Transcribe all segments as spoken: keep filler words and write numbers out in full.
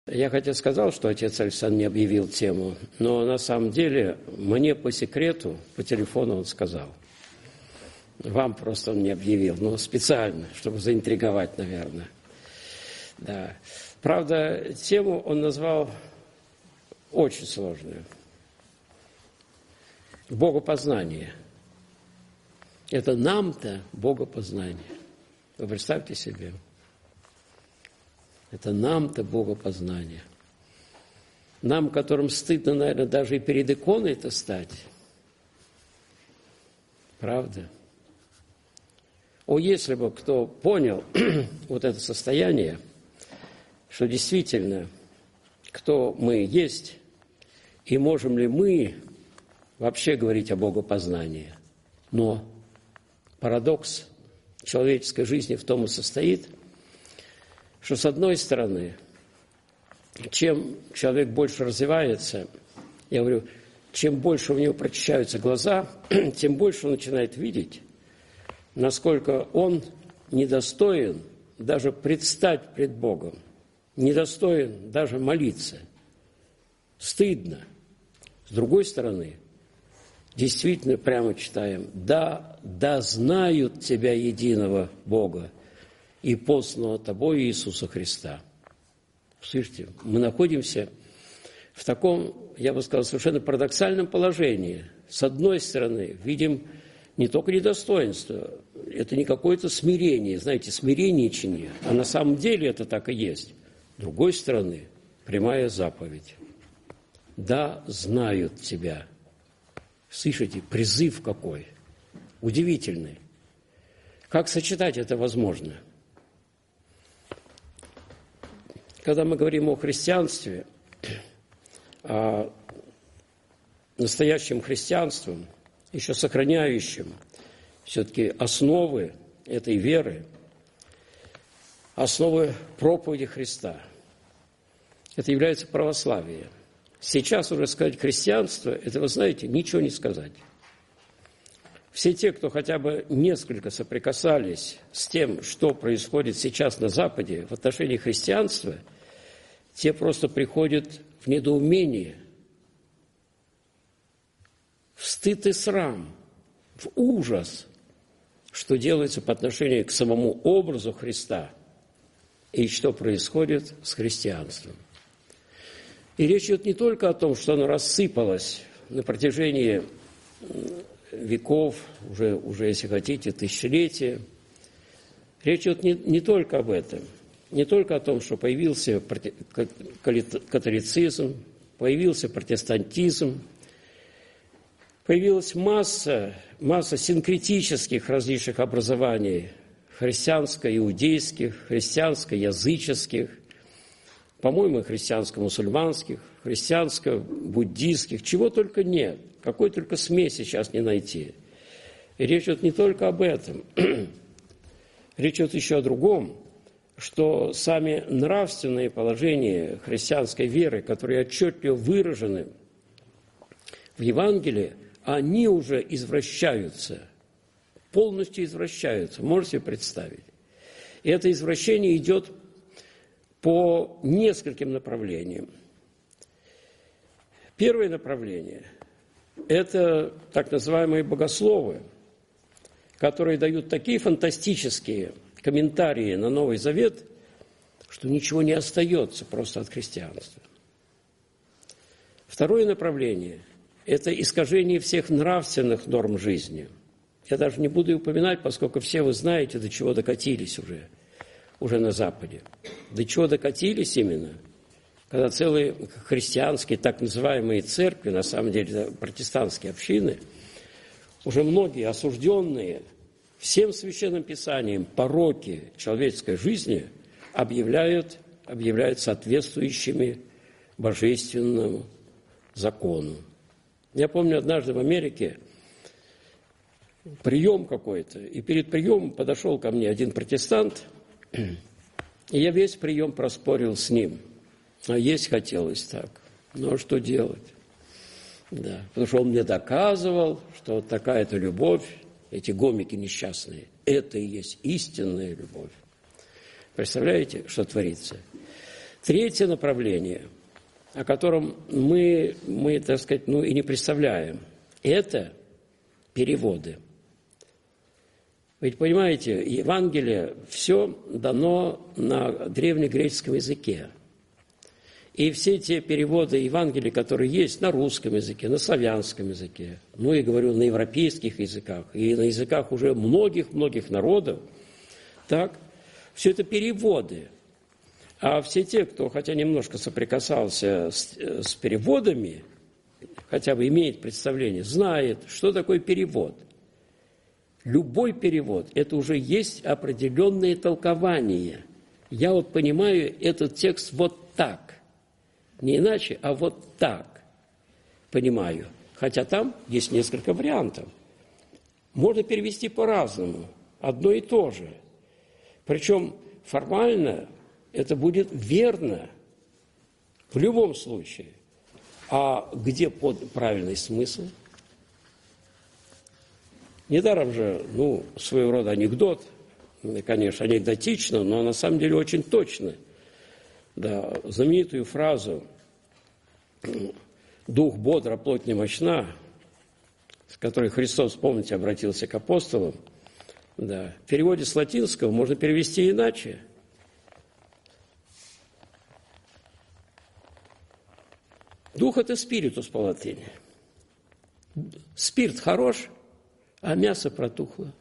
Я хотя сказал, что отец Александр не объявил тему, но на самом деле мне по секрету, по телефону он сказал. Вам просто он не объявил, но специально, чтобы заинтриговать, наверное. Да. Правда, тему он назвал очень сложную. Богопознание. Это нам-то богопознание. Вы представьте себе. Это нам-то богопознание. Нам, которым стыдно, наверное, даже и перед иконой-то стать. Правда? О, если бы кто понял вот это состояние, что действительно, кто мы есть, и можем ли мы вообще говорить о богопознании. Но парадокс человеческой жизни в том и состоит, что, с одной стороны, чем человек больше развивается, я говорю, чем больше у него прочищаются глаза, тем больше он начинает видеть, насколько он недостоин даже предстать пред Богом, недостоин даже молиться. Стыдно. С другой стороны, действительно прямо читаем, «Да, да знают Тебя, единого Бога, и посланного Тобой Иисуса Христа». Слышите, мы находимся в таком, я бы сказал, совершенно парадоксальном положении. С одной стороны, видим не только недостоинство, это не какое-то смирение, знаете, смиренничание, а на самом деле это так и есть. С другой стороны, прямая заповедь. «Да знают Тебя». Слышите, призыв какой, удивительный. Как сочетать это возможно? Когда мы говорим о христианстве, о настоящем христианстве, еще сохраняющем все-таки основы этой веры, основы проповеди Христа, это является православие. Сейчас уже сказать христианство, это, вы знаете, ничего не сказать. Все те, кто хотя бы несколько соприкасались с тем, что происходит сейчас на Западе в отношении христианства, те просто приходят в недоумение, в стыд и срам, в ужас, что делается по отношению к самому образу Христа и что происходит с христианством. И речь идет не только о том, что оно рассыпалось на протяжении веков, уже, уже если хотите, тысячелетия. Речь идет не, не только об этом, не только о том, что появился католицизм, появился протестантизм, появилась масса, масса синкретических различных образований, христианско-иудейских, христианско-языческих, по-моему, христианско-мусульманских, христианско-буддийских, чего только нет, какой только смеси сейчас не найти. И речь идет не только об этом, речь идет еще о другом, что сами нравственные положения христианской веры, которые отчетливо выражены в Евангелии, они уже извращаются, полностью извращаются, можете себе представить. И это извращение идет по нескольким направлениям. Первое направление – это так называемые богословы, которые дают такие фантастические комментарии на Новый Завет, что ничего не остается просто от христианства. Второе направление – это искажение всех нравственных норм жизни. Я даже не буду упоминать, поскольку все вы знаете, до чего докатились уже. уже на Западе. До чего докатились именно, когда целые христианские, так называемые церкви, на самом деле протестантские общины, уже многие осужденные всем священным писанием пороки человеческой жизни объявляют, объявляют соответствующими божественному закону. Я помню, однажды в Америке прием какой-то, и перед приемом подошел ко мне один протестант, и я весь прием проспорил с ним. А есть хотелось так. Ну, а что делать? Да. Потому что он мне доказывал, что вот такая-то любовь, эти гомики несчастные, это и есть истинная любовь. Представляете, что творится? Третье направление, о котором мы, мы, так сказать, ну и не представляем, это переводы. Ведь, понимаете, Евангелие все дано на древнегреческом языке. И все те переводы Евангелия, которые есть на русском языке, на славянском языке, ну и, говорю, на европейских языках, и на языках уже многих-многих народов, так, все это переводы. А все те, кто хотя немножко соприкасался с, с переводами, хотя бы имеет представление, знает, что такое перевод. Любой перевод – это уже есть определенное толкование. Я вот понимаю этот текст вот так. Не иначе, а вот так понимаю. Хотя там есть несколько вариантов. Можно перевести по-разному, одно и то же. Причем формально это будет верно в любом случае. А где под правильный смысл? Недаром же, ну, своего рода анекдот, конечно, анекдотично, но на самом деле очень точно. Да, знаменитую фразу «дух бодр, плоть немощна», с которой Христос, помните, обратился к апостолам, да, в переводе с латинского можно перевести иначе. Дух – это спиритус по латыни. Спирт хорош, а мясо протухло.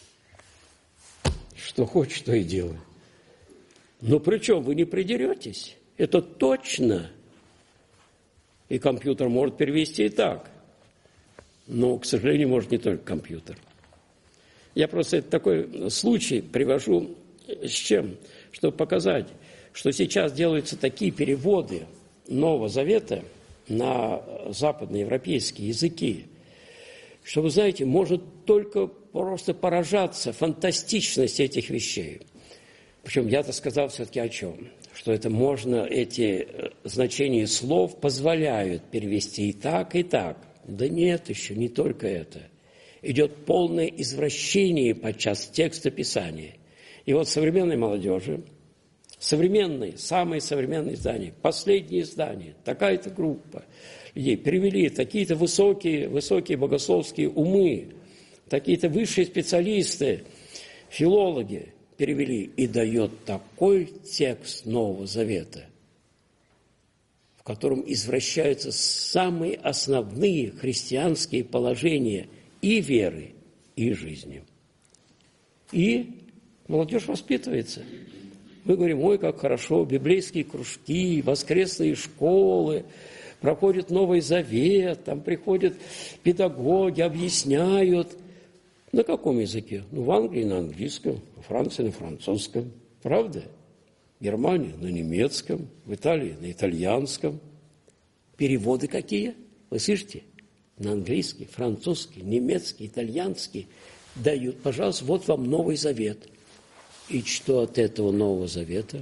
Что хочешь, то и делай. Но причем вы не придеретесь. Это точно. И компьютер может перевести и так. Но, к сожалению, может не только компьютер. Я просто такой случай привожу с чем? Чтобы показать, что сейчас делаются такие переводы Нового Завета на западноевропейские языки, что, вы знаете, можно только просто поражаться фантастичности этих вещей. Причем я-то сказал все-таки о чем? Что это можно, эти значения слов позволяют перевести и так, и так. Да нет еще, не только это. Идет полное извращение подчас текста Писания. И вот современной молодежи, современные, самые современные издания, последние издания, такая-то группа людей перевели такие-то высокие, высокие богословские умы, такие-то высшие специалисты, филологи перевели, и дает такой текст Нового Завета, в котором извращаются самые основные христианские положения и веры, и жизни. И молодежь воспитывается. Мы говорим, ой, как хорошо, библейские кружки, воскресные школы, проходит Новый Завет, там приходят педагоги, объясняют. На каком языке? Ну, в Англии на английском, в Франции на французском. Правда? В Германии на немецком, в Италии на итальянском. Переводы какие? Вы слышите? На английский, французский, немецкий, итальянский дают. Пожалуйста, вот вам Новый Завет. И что от этого Нового Завета?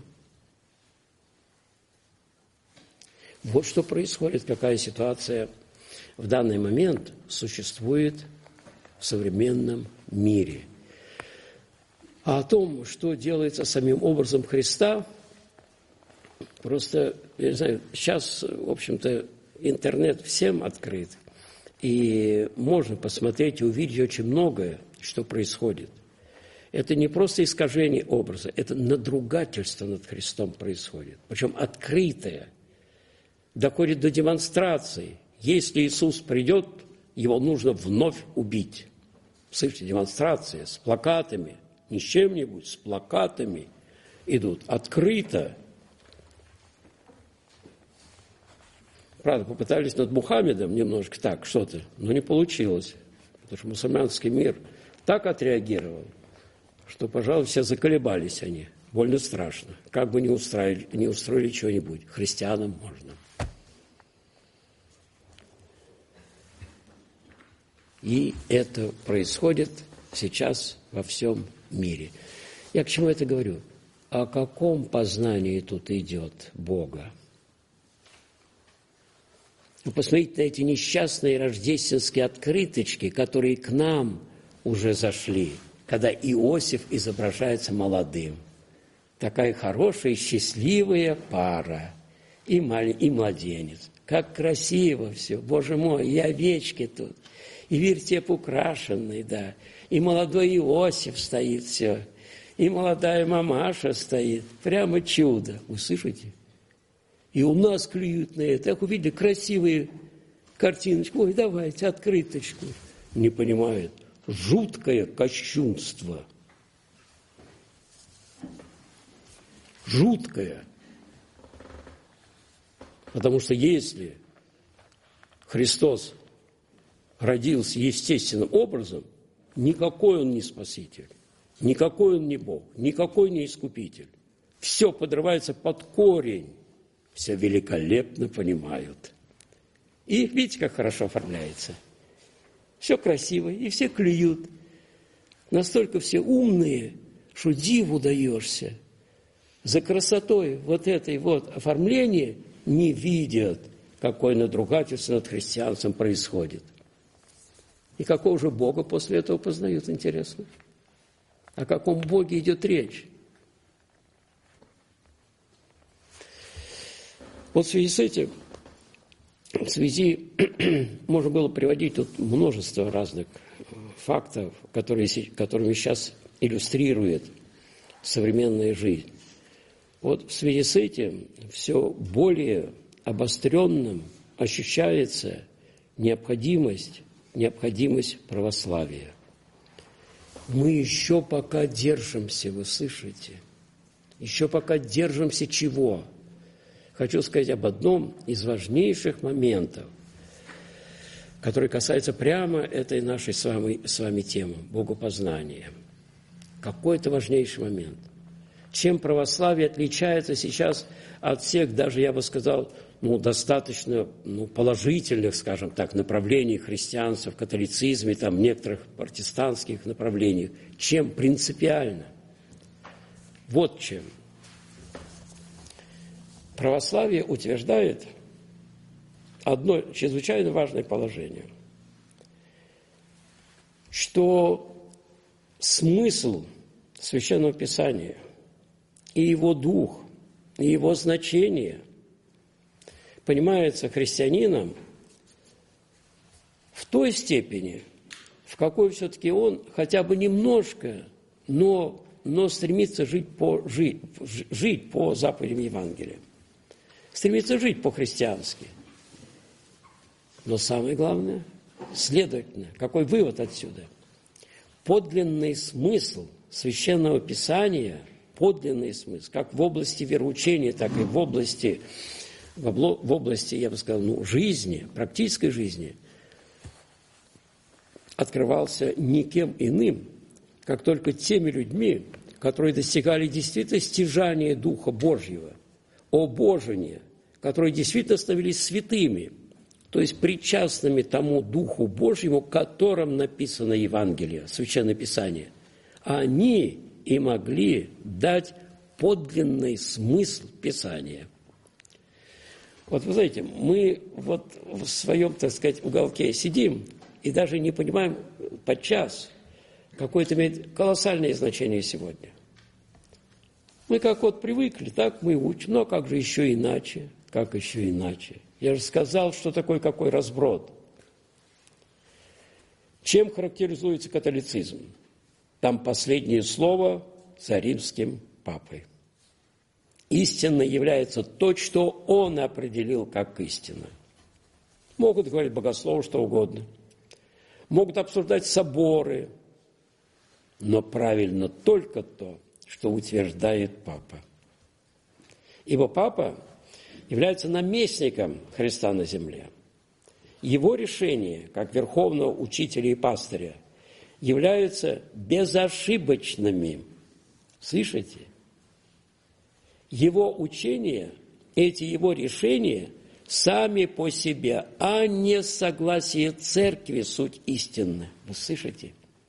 Вот что происходит, какая ситуация в данный момент существует в современном мире. А о том, что делается самим образом Христа, просто, я не знаю, сейчас, в общем-то, интернет всем открыт, и можно посмотреть и увидеть очень многое, что происходит. Это не просто искажение образа, это надругательство над Христом происходит, причем открытое, доходит до демонстрации. Если Иисус придет, его нужно вновь убить. Слышите, демонстрация с плакатами, не с чем-нибудь, с плакатами идут открыто. Правда, попытались над Мухаммедом немножко так, что-то, но не получилось. Потому что мусульманский мир так отреагировал, что, пожалуй, все заколебались они. Больно страшно. Как бы не устроили, не устроили что-нибудь. Христианам можно. И это происходит сейчас во всем мире. Я к чему это говорю? О каком познании тут идет Бога? Вы посмотрите на эти несчастные рождественские открыточки, которые к нам уже зашли, когда Иосиф изображается молодым. Такая хорошая, счастливая пара. И, мал... и младенец. Как красиво все. Боже мой, и овечки тут. И вертеп украшенный, да. И молодой Иосиф стоит все. И молодая мамаша стоит. Прямо чудо. Вы слышите? И у нас клюют на это. Так увидели красивые картиночки. Ой, давайте открыточку. Не понимают. Жуткое кощунство. Жуткое. Потому что если Христос родился естественным образом, никакой Он не спаситель, никакой Он не Бог, никакой не искупитель. Все подрывается под корень. Все великолепно понимают. И видите, как хорошо оформляется. Все красиво, и все клюют. Настолько все умные, что диву даешься. За красотой вот этой вот оформления не видят, какое надругательство над христианством происходит. И какого же Бога после этого познают, интересно? О каком Боге идет речь? Вот в связи с этим, в связи, можно было приводить тут множество разных фактов, которые, которыми сейчас иллюстрирует современная жизнь. Вот в связи с этим все более обостренным ощущается необходимость, необходимость православия. Мы еще пока держимся, вы слышите? Еще пока держимся чего? Хочу сказать об одном из важнейших моментов, который касается прямо этой нашей с вами, с вами темы – богопознания. Какой это важнейший момент? Чем православие отличается сейчас от всех, даже я бы сказал, ну, достаточно ну, положительных, скажем так, направлений христианства в католицизме, там, некоторых протестантских направлениях? Чем принципиально? Вот чем. Православие утверждает одно чрезвычайно важное положение, что смысл Священного Писания и его дух, и его значение понимается христианином в той степени, в какой все-таки он хотя бы немножко, но, но стремится жить по, жить, жить по заповедям Евангелия. Стремится жить по-христиански. Но самое главное, следовательно, какой вывод отсюда? Подлинный смысл Священного Писания, подлинный смысл, как в области вероучения, так и в области, в области, я бы сказал, ну, жизни, практической жизни, открывался никем иным, как только теми людьми, которые достигали действительно стяжания Духа Божьего, обожения, которые действительно становились святыми, то есть причастными тому Духу Божьему, которым написано Евангелие, Священное Писание. Они и могли дать подлинный смысл Писания. Вот вы знаете, мы вот в своем, так сказать, уголке сидим и даже не понимаем подчас, какое это имеет колоссальное значение сегодня. Мы как вот привыкли, так мы учим, но как же еще иначе, как еще иначе. Я же сказал, что такое какой разброд. Чем характеризуется католицизм? Там последнее слово за римским папой. Истинно является то, что он определил как истина. Могут говорить богословы что угодно. Могут обсуждать соборы. Но правильно только то, что утверждает папа. Ибо папа является наместником Христа на земле. Его решения, как верховного учителя и пастыря, являются безошибочными. Слышите? Его учения, эти его решения сами по себе, а не согласие церкви суть истины. Вы слышите?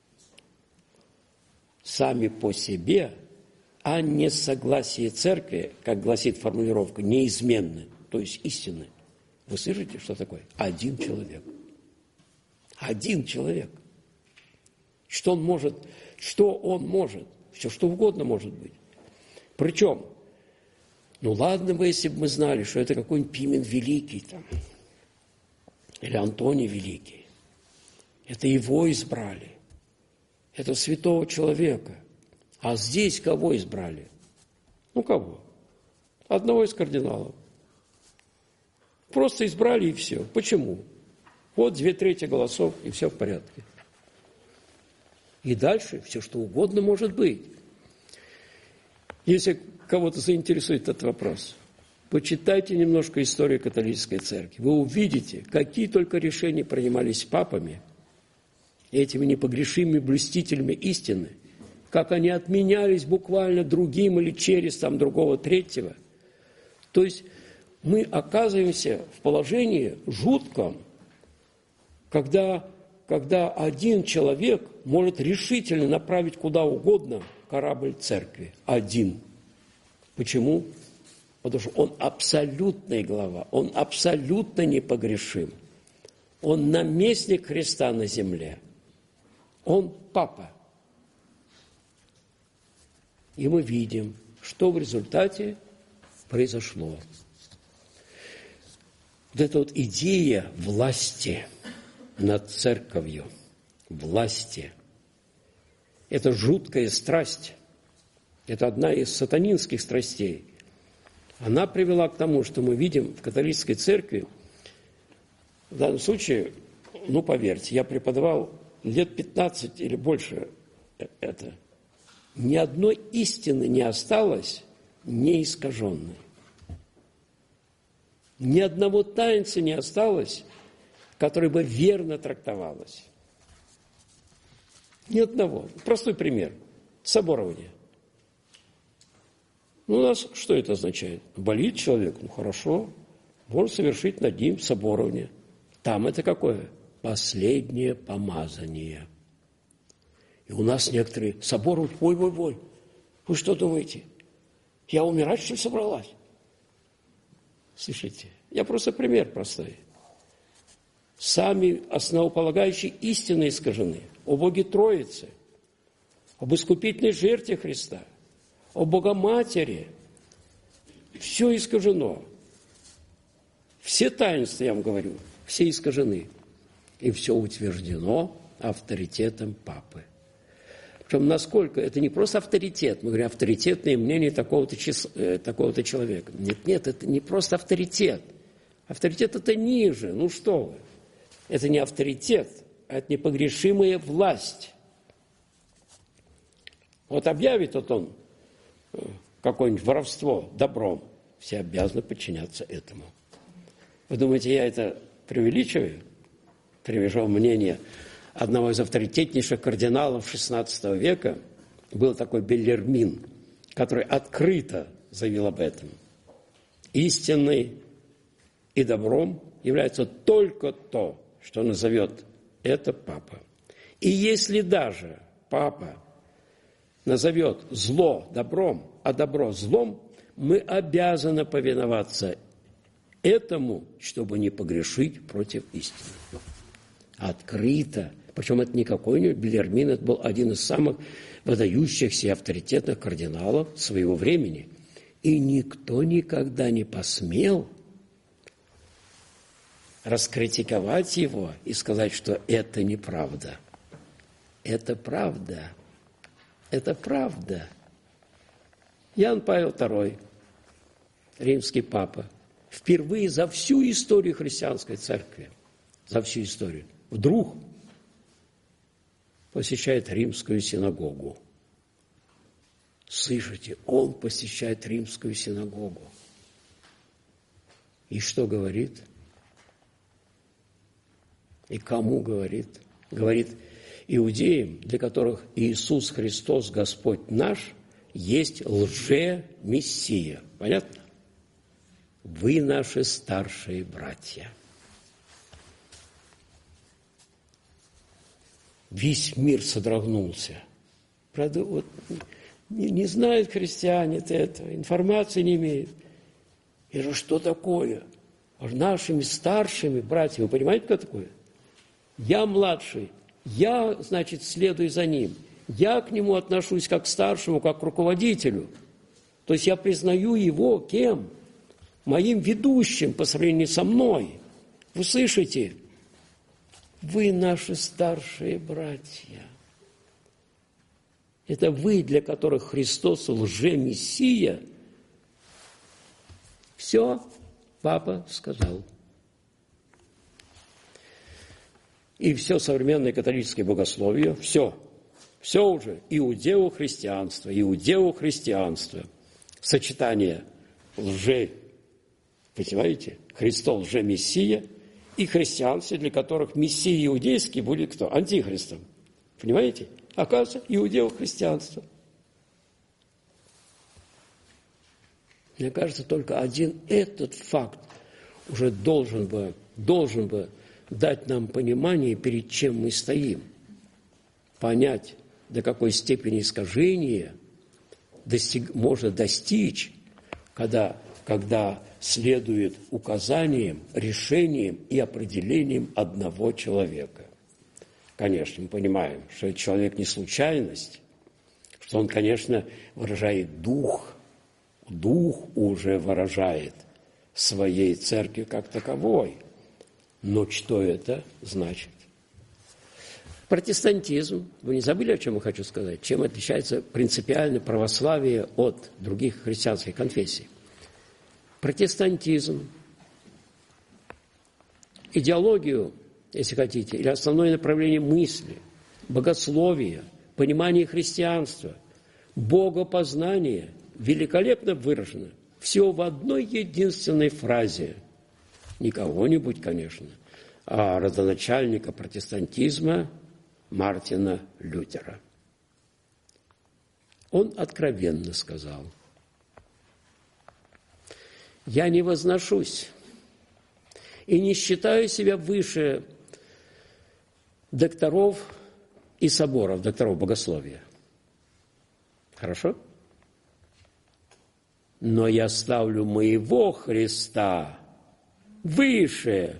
Сами по себе, а не согласие церкви, как гласит формулировка, неизменны, то есть истины. Вы слышите, что такое? Один человек. Один человек. Что он может? Что он может? Все что угодно может быть. Причем, ну ладно бы, если бы мы знали, что это какой-нибудь Пимен Великий там, или Антоний Великий. Это его избрали. Это святого человека. А здесь кого избрали? Ну, кого? Одного из кардиналов. Просто избрали и все. Почему? Вот две трети голосов, и все в порядке. И дальше все, что угодно может быть. Если кого-то заинтересует этот вопрос, почитайте немножко историю католической церкви. Вы увидите, какие только решения принимались папами, этими непогрешимыми блюстителями истины, как они отменялись буквально другим или через там другого третьего. То есть мы оказываемся в положении жутком, когда, когда один человек может решительно направить куда угодно корабль церкви. Один. Почему? Потому что он абсолютный глава, он абсолютно непогрешим. Он наместник Христа на земле. Он папа. И мы видим, что в результате произошло. Вот эта вот идея власти над церковью, власти, это жуткая страсть, это одна из сатанинских страстей. Она привела к тому, что мы видим в католической церкви, в данном случае, ну, поверьте, я преподавал лет пятнадцать или больше это, ни одной истины не осталось неискаженной. Ни одного таинства не осталось, которое бы верно трактовалось. Ни одного. Простой пример. Соборование. Ну, у нас что это означает? Болит человек? Ну, хорошо. Можно совершить над ним соборование. Там это какое? Последнее помазание. И у нас некоторые соборуют, ой-ой-ой, вы что думаете? Я умирать, что ли, собралась? Слышите, я просто пример простой. Сами основополагающие истины искажены. О Боге Троице, об искупительной жертве Христа, о Богоматери. Все искажено. Все таинства, я вам говорю, все искажены. И все утверждено авторитетом Папы. Причем насколько это не просто авторитет, мы говорим, авторитетное мнение такого-то, чис... такого-то человека. Нет, нет, это не просто авторитет. Авторитет – это ниже, ну что вы. Это не авторитет, а это непогрешимая власть. Вот объявит вот он какое-нибудь воровство добром, все обязаны подчиняться этому. Вы думаете, я это преувеличиваю? Привожу мнение одного из авторитетнейших кардиналов шестнадцатого века, был такой Беллермин, который открыто заявил об этом. Истинной и добром является только то, что назовет это Папа. И если даже Папа назовет зло добром, а добро злом, мы обязаны повиноваться этому, чтобы не погрешить против истины. Открыто. Причем это не какой-нибудь Беллермин, это был один из самых выдающихся и авторитетных кардиналов своего времени. И никто никогда не посмел раскритиковать его и сказать, что это неправда. Это правда. Это правда. Иоанн Павел второй, римский папа, впервые за всю историю христианской церкви, за всю историю, вдруг посещает римскую синагогу. Слышите, он посещает римскую синагогу. И что говорит? И кому говорит? Говорит иудеям, для которых Иисус Христос, Господь наш, есть лже-мессия. Понятно? Вы наши старшие братья. Весь мир содрогнулся. Правда, вот не, не знают христиане этого, информации не имеют. И же что такое? Нашими старшими братьями, вы понимаете, кто такое? Я младший, я, значит, следую за ним. Я к нему отношусь как к старшему, как к руководителю. То есть я признаю его кем? Моим ведущим по сравнению со мной. Вы слышите? Вы наши старшие братья. Это вы, для которых Христос лже-мессия. Все, папа сказал. И все современное католическое богословие, все, все уже, иудео-христианство, иудео-христианство, сочетание лжи, понимаете, Христос лже-мессия и христианство, для которых мессия иудейский будет кто? Антихристом, понимаете? Оказывается, иудео-христианство. Мне кажется, только один этот факт уже должен бы, должен бы дать нам понимание, перед чем мы стоим. Понять, до какой степени искажения достиг, можно достичь, когда, когда следует указаниям, решениям и определениям одного человека. Конечно, мы понимаем, что этот человек не случайность, что он, конечно, выражает дух, дух уже выражает своей церкви как таковой. Но что это значит? Протестантизм, вы не забыли, о чем я хочу сказать? Чем отличается принципиально православие от других христианских конфессий? Протестантизм, идеологию, если хотите, или основное направление мысли, богословия, понимание христианства, богопознание великолепно выражено. Все в одной единственной фразе. Не кого-нибудь, конечно, а родоначальника протестантизма Мартина Лютера. Он откровенно сказал: «Я не возношусь и не считаю себя выше докторов и соборов, докторов богословия». Хорошо? «Но я ставлю моего Христа выше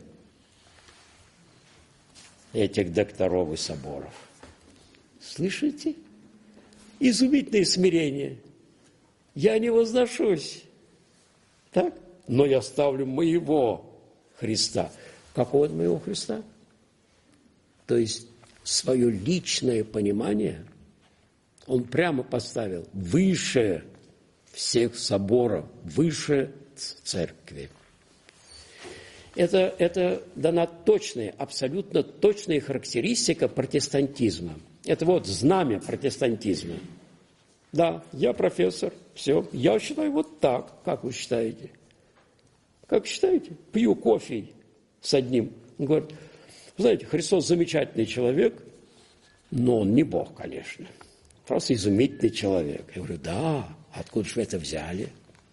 этих докторов и соборов». Слышите? Изумительное смирение. Я не возношусь, так? Но я ставлю моего Христа. Какого моего Христа? То есть свое личное понимание он прямо поставил выше всех соборов, выше церкви. Это, это дана точная, абсолютно точная характеристика протестантизма. Это вот знамя протестантизма. Да, я профессор, все, я считаю вот так. Как вы считаете? Как считаете? Пью кофе с одним. Он говорит: знаете, Христос замечательный человек, но он не Бог, конечно. Просто изумительный человек. Я говорю: да, откуда же вы это взяли?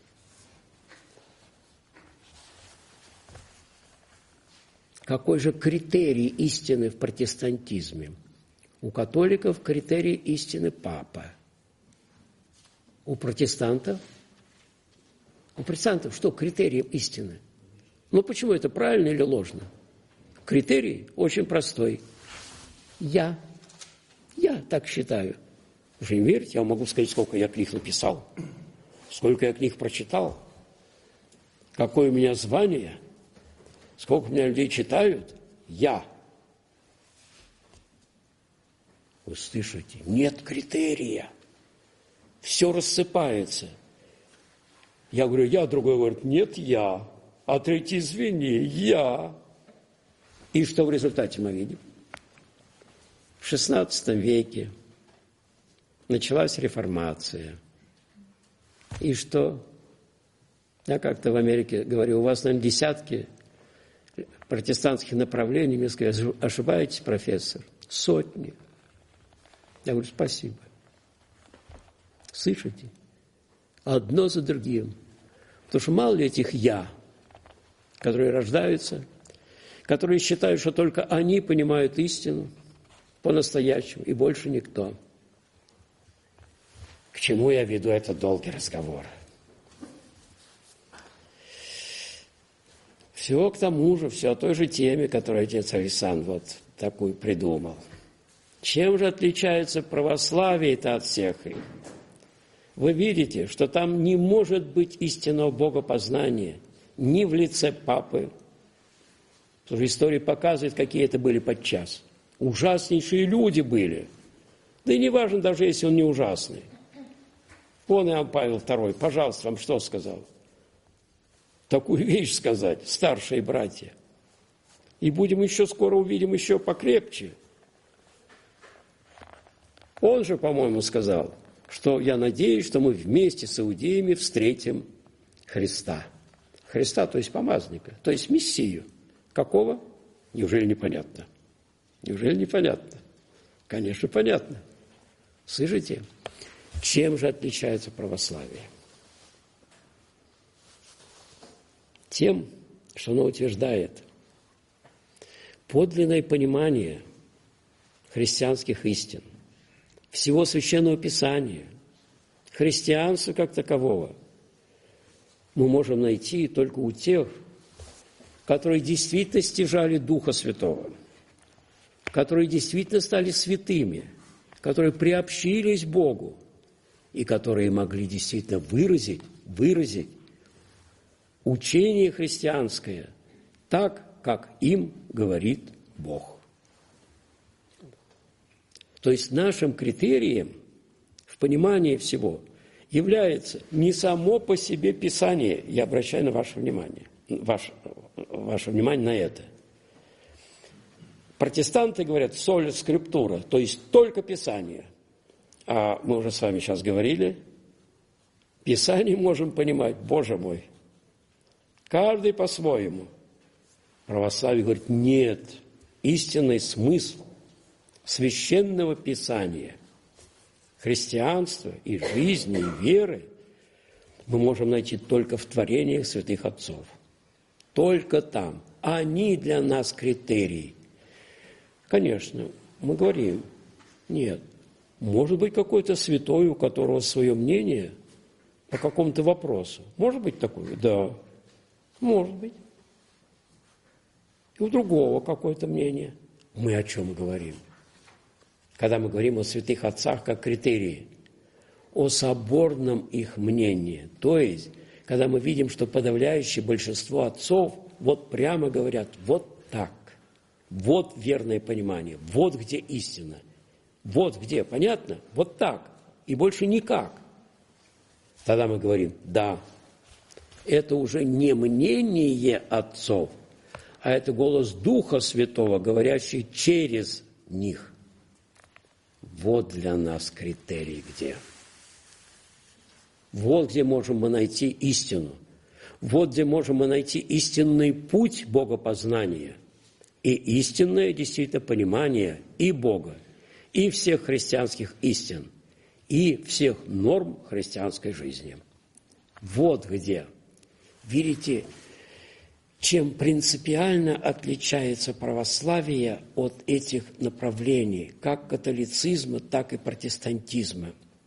Какой же критерий истины в протестантизме? У католиков критерий истины папа. У протестантов? У протестантов что критерий истины? Ну почему это, правильно или ложно? Критерий очень простой. Я. Я так считаю. Вы не верите? Я могу сказать, сколько я книг написал, сколько я книг прочитал, какое у меня звание, сколько у меня людей читают. Я. Вы слышите? Нет критерия. Все рассыпается. Я говорю: я, другой говорит: нет, я. А третий: извини, я. И что в результате мы видим? В шестнадцатом веке началась реформация. И что? Я как-то в Америке говорю: у вас, наверное, десятки протестантских направлений. Мне сказали: ошибаетесь, профессор. Сотни. Я говорю: спасибо. Слышите? Одно за другим. Потому что мало ли этих «я», которые рождаются, которые считают, что только они понимают истину по-настоящему, и больше никто. К чему я веду этот долгий разговор? Все к тому же, все о той же теме, которую отец Александр вот такую придумал. Чем же отличается православие-то от всех их? вы видите, что там не может быть истинного богопознания ни в лице папы, потому что история показывает, какие это были подчас. Ужаснейшие люди были. Да и не важно, даже если он не ужасный. Вон Иоанн Павел второй, пожалуйста, вам что сказал? Такую вещь сказать, старшие братья. И будем еще скоро увидим еще покрепче. Он же, по-моему, сказал, что я надеюсь, что мы вместе с иудеями встретим Христа. Христа, то есть помазника, то есть Мессию. Какого? Неужели непонятно? Неужели непонятно? Конечно, понятно. Слышите? Чем же отличается православие? Тем, что оно утверждает подлинное понимание христианских истин, всего Священного Писания, христианства как такового мы можем найти только у тех, которые действительно стяжали Духа Святого, которые действительно стали святыми, которые приобщились к Богу и которые могли действительно выразить, выразить учение христианское так, как им говорит Бог. То есть нашим критерием в понимании всего является не само по себе Писание, я обращаю на ваше внимание, ваше, ваше внимание на это. Протестанты говорят «соля скриптура», то есть только Писание. А мы уже с вами сейчас говорили, Писание можем понимать, Боже мой, каждый по-своему. Православие говорит, нет, истинный смысл священного Писания, христианства и жизни, и веры мы можем найти только в творениях святых отцов. Только там. Они для нас критерий. Конечно, мы говорим, нет, может быть какой-то святой, у которого свое мнение по какому-то вопросу. Может быть такое? Да, может быть. И у другого какое-то мнение. Мы о чем говорим? Когда мы говорим о святых отцах как критерии, о соборном их мнении. То есть, когда мы видим, что подавляющее большинство отцов вот прямо говорят, вот так, вот верное понимание, вот где истина, вот где, понятно? Вот так, и больше никак. Тогда мы говорим, да, это уже не мнение отцов, а это голос Духа Святого, говорящий через них. Вот для нас критерий где. Вот где можем мы найти истину. Вот где можем мы найти истинный путь богопознания и истинное действительно понимание и Бога, и всех христианских истин, и всех норм христианской жизни. Вот где. Видите, чем принципиально отличается православие от этих направлений, как католицизма, так и протестантизма.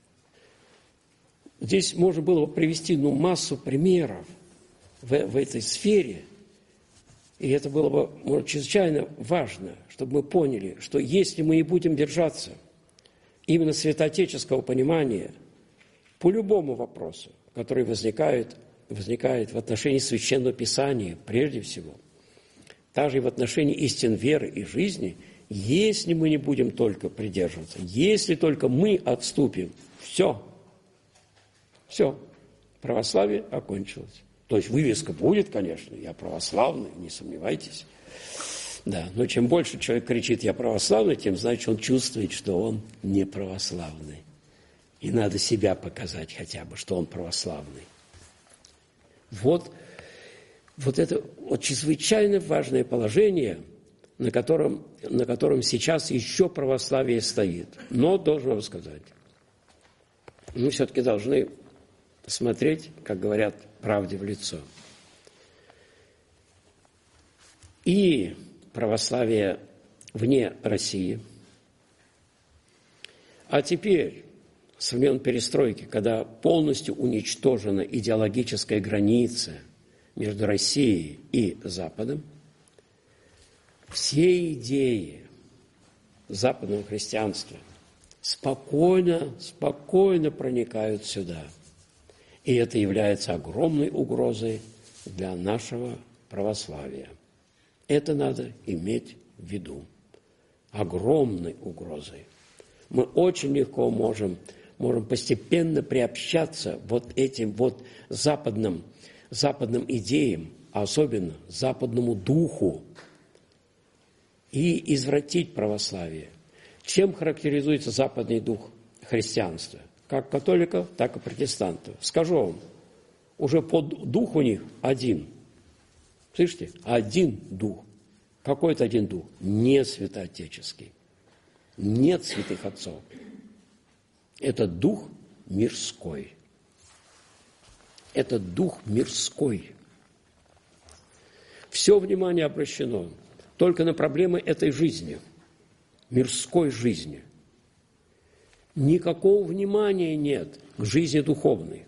Здесь можно было бы привести ну, массу примеров в, в этой сфере, и это было бы может, чрезвычайно важно, чтобы мы поняли, что если мы и будем держаться именно святоотеческого понимания по любому вопросу, который возникает возникает в отношении Священного Писания, прежде всего, также и в отношении истин веры и жизни, если мы не будем только придерживаться, если только мы отступим, все, все, православие окончилось. То есть вывеска будет, конечно, я православный, не сомневайтесь. Да, но чем больше человек кричит «я православный», тем значит он чувствует, что он не православный. И надо себя показать хотя бы, что он православный. Вот, вот это вот чрезвычайно важное положение, на котором, на котором сейчас еще православие стоит. Но, должен вам сказать, мы все-таки должны смотреть, как говорят, правде в лицо. И православие вне России, а теперь, со времен перестройки, когда полностью уничтожена идеологическая граница между Россией и Западом, все идеи западного христианства спокойно, спокойно проникают сюда. И это является огромной угрозой для нашего православия. Это надо иметь в виду. Огромной угрозой. Мы очень легко можем, можем постепенно приобщаться вот этим вот западным, западным идеям, а особенно западному духу, и извратить православие. Чем характеризуется западный дух христианства? Как католиков, так и протестантов. Скажу вам, уже под дух у них один. Слышите? Один дух. Какой-то один дух. Не святоотеческий. Нет святых отцов. Это дух мирской. Это дух мирской. Все внимание обращено только на проблемы этой жизни, мирской жизни. Никакого внимания нет к жизни духовной.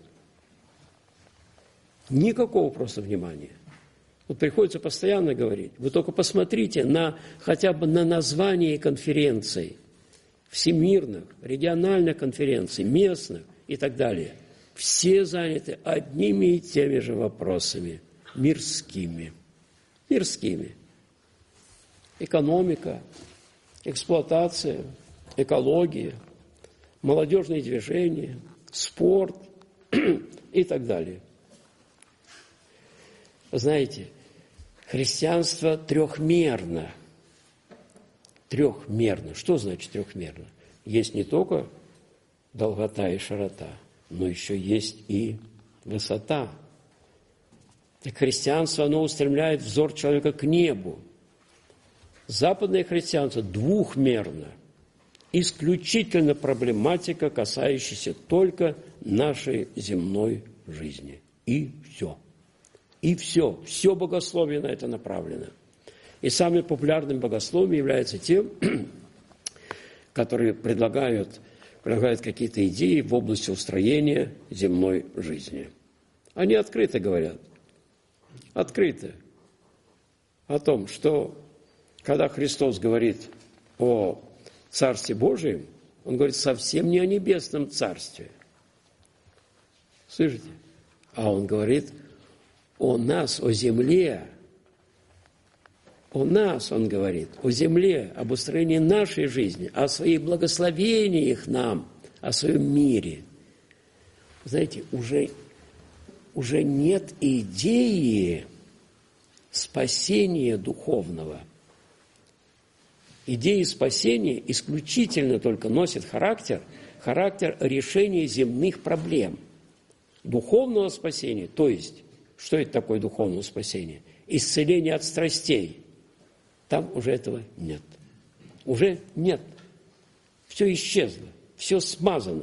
Никакого просто внимания. Вот приходится постоянно говорить. Вы только посмотрите на, хотя бы на название конференций, всемирных, региональных конференций, местных и так далее. Все заняты одними и теми же вопросами, мирскими. Мирскими. Экономика, эксплуатация, экология, молодежные движения, спорт и так далее. Знаете, христианство трехмерно. Трехмерно. Что значит трехмерно? Есть не только долгота и широта, но еще есть и высота. Так христианство, оно устремляет взор человека к небу. Западное христианство двухмерно. Исключительно проблематика, касающаяся только нашей земной жизни. И все. И все. Все богословие на это направлено. И самым популярным богословием является тем, которые предлагают, предлагают какие-то идеи в области устроения земной жизни. Они открыто говорят, открыто о том, что когда Христос говорит о Царстве Божием, Он говорит совсем не о небесном Царстве. Слышите? А Он говорит о нас, о земле. О нас, Он говорит, о земле, об устроении нашей жизни, о своих благословениях нам, о своем мире. Знаете, уже, уже нет идеи спасения духовного. Идея спасения исключительно только носит характер, характер решения земных проблем. Духовного спасения, то есть, что это такое духовное спасение? Исцеление от страстей. Там уже этого нет. Уже нет. Все исчезло, все смазано.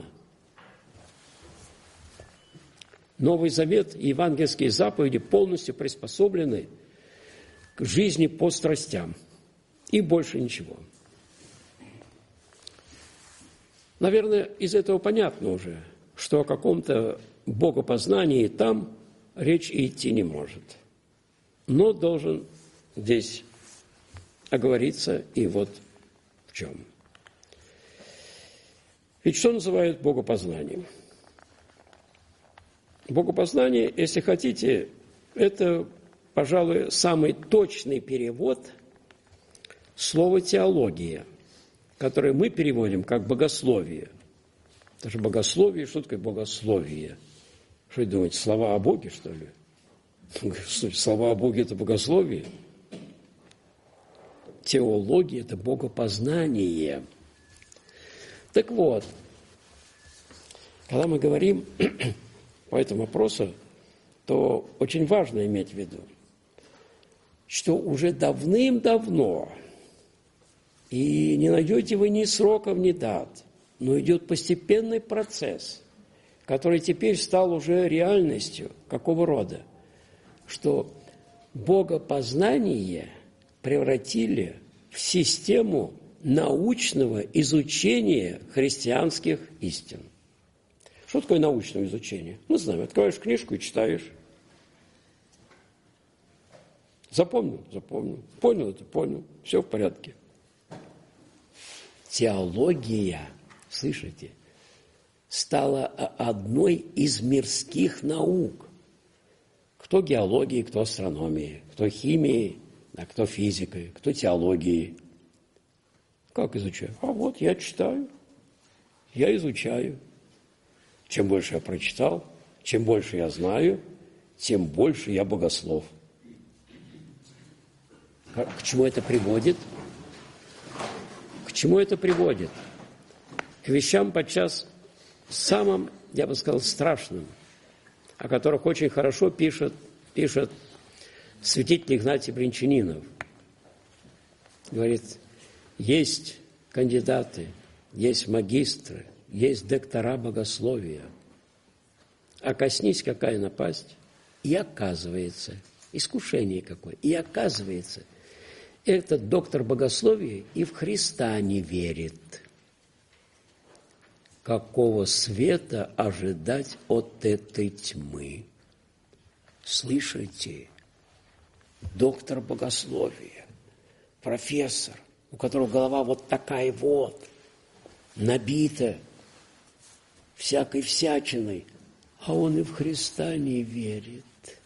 Новый Завет и евангельские заповеди полностью приспособлены к жизни по страстям. И больше ничего. Наверное, из этого понятно уже, что о каком-то богопознании там речь идти не может. Но должен здесь оговориться и вот в чем. Ведь что называют богопознанием? Богопознание, если хотите, это, пожалуй, самый точный перевод слова «теология», которое мы переводим как «богословие». Это же богословие, что такое богословие? Что вы думаете, слова о Боге, что ли? Слова о Боге – это богословие? Теология – это богопознание. Так вот, когда мы говорим по этому вопросу, то очень важно иметь в виду, что уже давным-давно, и не найдете вы ни сроков, ни дат, но идет постепенный процесс, который теперь стал уже реальностью. Какого рода? Что богопознание превратили в систему научного изучения христианских истин. Что такое научное изучение? Мы знаем, открываешь книжку и читаешь. Запомнил? Запомнил. Понял это? Понял. Все в порядке. Теология слышите, стала одной из мирских наук. Кто геологией, кто астрономией, кто химией, а кто физикой, кто теологией. Как изучаю? А вот я читаю, я изучаю. Чем больше я прочитал, чем больше я знаю, тем больше я богослов. К чему это приводит? К чему это приводит? К вещам подчас самым, я бы сказал, страшным, о которых очень хорошо пишет, пишет святитель Игнатий Брянчанинов. Говорит, есть кандидаты, есть магистры, есть доктора богословия. А коснись, какая напасть, и оказывается, искушение какое, и оказывается, этот доктор богословия и в Христа не верит. Какого света ожидать от этой тьмы? Слышите? Доктор богословия, профессор, у которого голова вот такая вот, набита всякой всячиной, а он и в Христа не верит.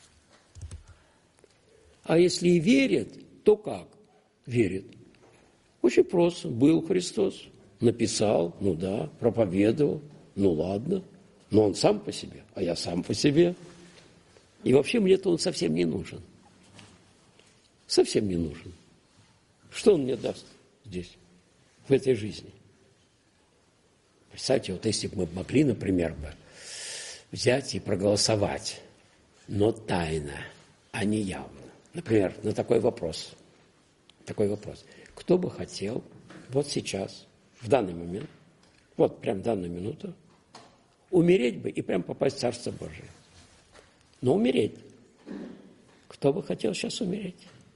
А если и верит, то как верит? Очень просто. Был Христос, написал, ну да, проповедовал, ну ладно, но он сам по себе, а я сам по себе. И вообще мне-то он совсем не нужен. Совсем не нужен. Что он мне даст здесь, в этой жизни? Представьте, вот если бы мы могли, например, бы взять и проголосовать, но тайно, а не явно. Например, на такой вопрос. Такой вопрос. Кто бы хотел вот сейчас, в данный момент, вот прям в данную минуту, умереть бы и прям попасть в Царство Божие? Но умереть. Кто бы хотел сейчас умереть?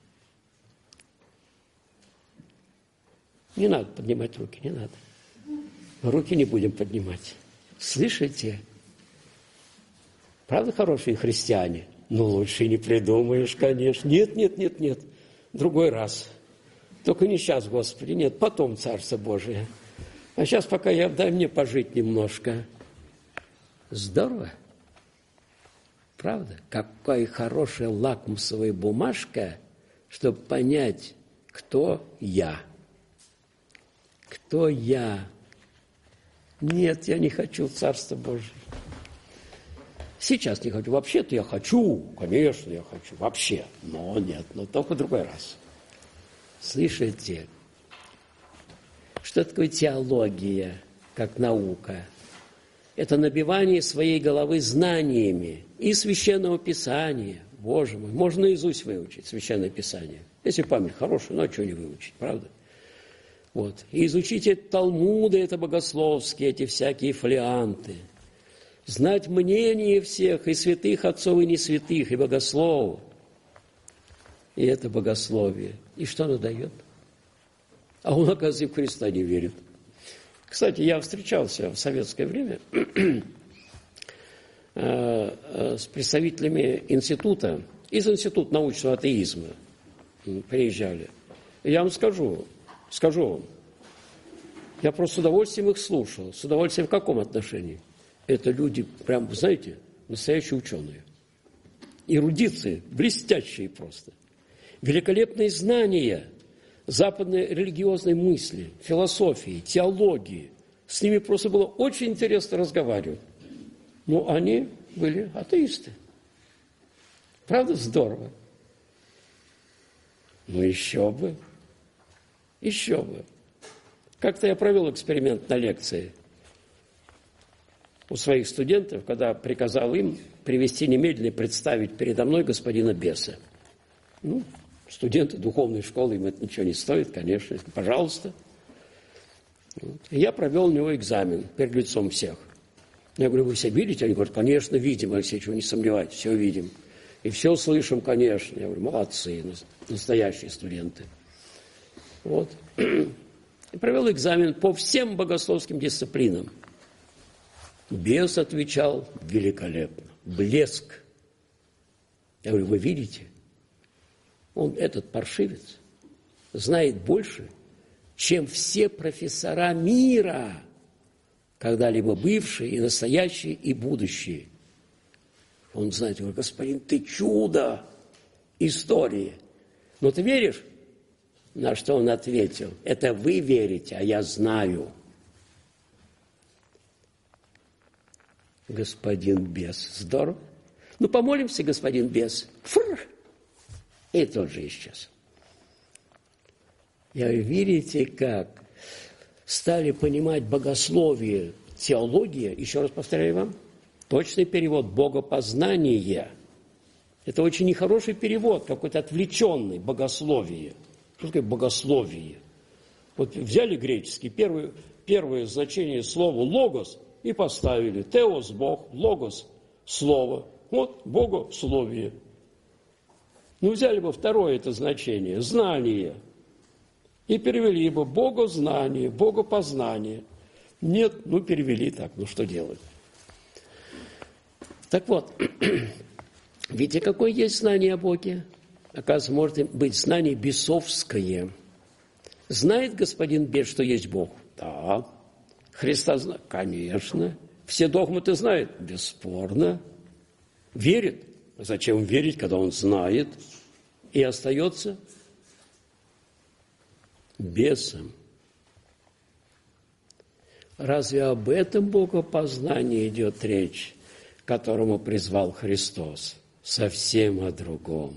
Не надо поднимать руки, не надо. Руки не будем поднимать. Слышите? Правда, хорошие христиане? Ну, лучше не придумаешь, конечно. Нет, нет, нет, нет. Другой раз. Только не сейчас, Господи, нет, потом Царство Божие. А сейчас пока я, дай мне пожить немножко. Здорово. Правда? Какая хорошая лакмусовая бумажка, чтобы понять, кто я. Кто я? Нет, я не хочу в Царство Божие. Сейчас не хочу. Вообще-то я хочу, конечно, я хочу. Вообще. Но нет, но только в другой раз. Слышите? Что такое теология, как наука? Это набивание своей головы знаниями и Священного Писания. Боже мой, можно наизусть выучить Священное Писание. Если память хорошая, ну а что не выучить, правда? Вот. И изучите Талмуды, это богословские, эти всякие фолианты. Знать мнение всех, и святых отцов, и не святых, и богословов. И это богословие. И что оно дает? А он, оказывается, в Христа не верит. Кстати, я встречался в советское время с представителями института, из Института научного атеизма приезжали. Я вам скажу, скажу вам, я просто с удовольствием их слушал. С удовольствием в каком отношении? Это люди, прям, знаете, настоящие ученые. Эрудиции, блестящие просто. Великолепные знания западной религиозной мысли, философии, теологии. С ними просто было очень интересно разговаривать. Но они были атеисты. Правда, здорово? Ну, еще бы. Еще бы. Как-то я провел эксперимент на лекции у своих студентов, когда приказал им привести немедленно и представить передо мной господина Беса. Ну, студенты духовной школы, им это ничего не стоит, конечно, пожалуйста. Вот. И я провел у него экзамен перед лицом всех. Я говорю, вы все видите? Они говорят, конечно, видим, Алексей, чего не сомневайтесь, все видим. И все слышим, конечно. Я говорю, молодцы, настоящие студенты. Вот. И провел экзамен по всем богословским дисциплинам. Бес отвечал великолепно. Блеск. Я говорю, вы видите? Он, этот паршивец, знает больше, чем все профессора мира. когда-либо бывшие, и настоящие, и будущие. Он знает, говорит: господин, ты чудо истории. Но ты веришь? На что он ответил: это вы верите, а я знаю. Господин бес. Здорово. Ну, помолимся, господин бес. Фр! И тот же исчез. И видите, как стали понимать богословие, теология, еще раз повторяю вам, точный перевод богопознание. Это очень нехороший перевод, какой-то отвлеченный, богословие. Что такое богословие? Вот взяли греческий, первое, первое значение слова «логос» и поставили. Теос – Бог, логос – слово. Вот богословие. Ну, взяли бы второе это значение – знание. И перевели бы богознание, богопознание. Нет, ну, перевели так, ну, что делать? Так вот, видите, какое есть знание о Боге? Оказывается, может быть знание бесовское. Знает господин бес, что есть Бог? Да. Христа знает? Конечно. Все догматы знает? Бесспорно. Верит? Зачем верить, когда он знает? И остается бесом. Разве об этом богопознании идет речь, к которому призвал Христос? Совсем о другом.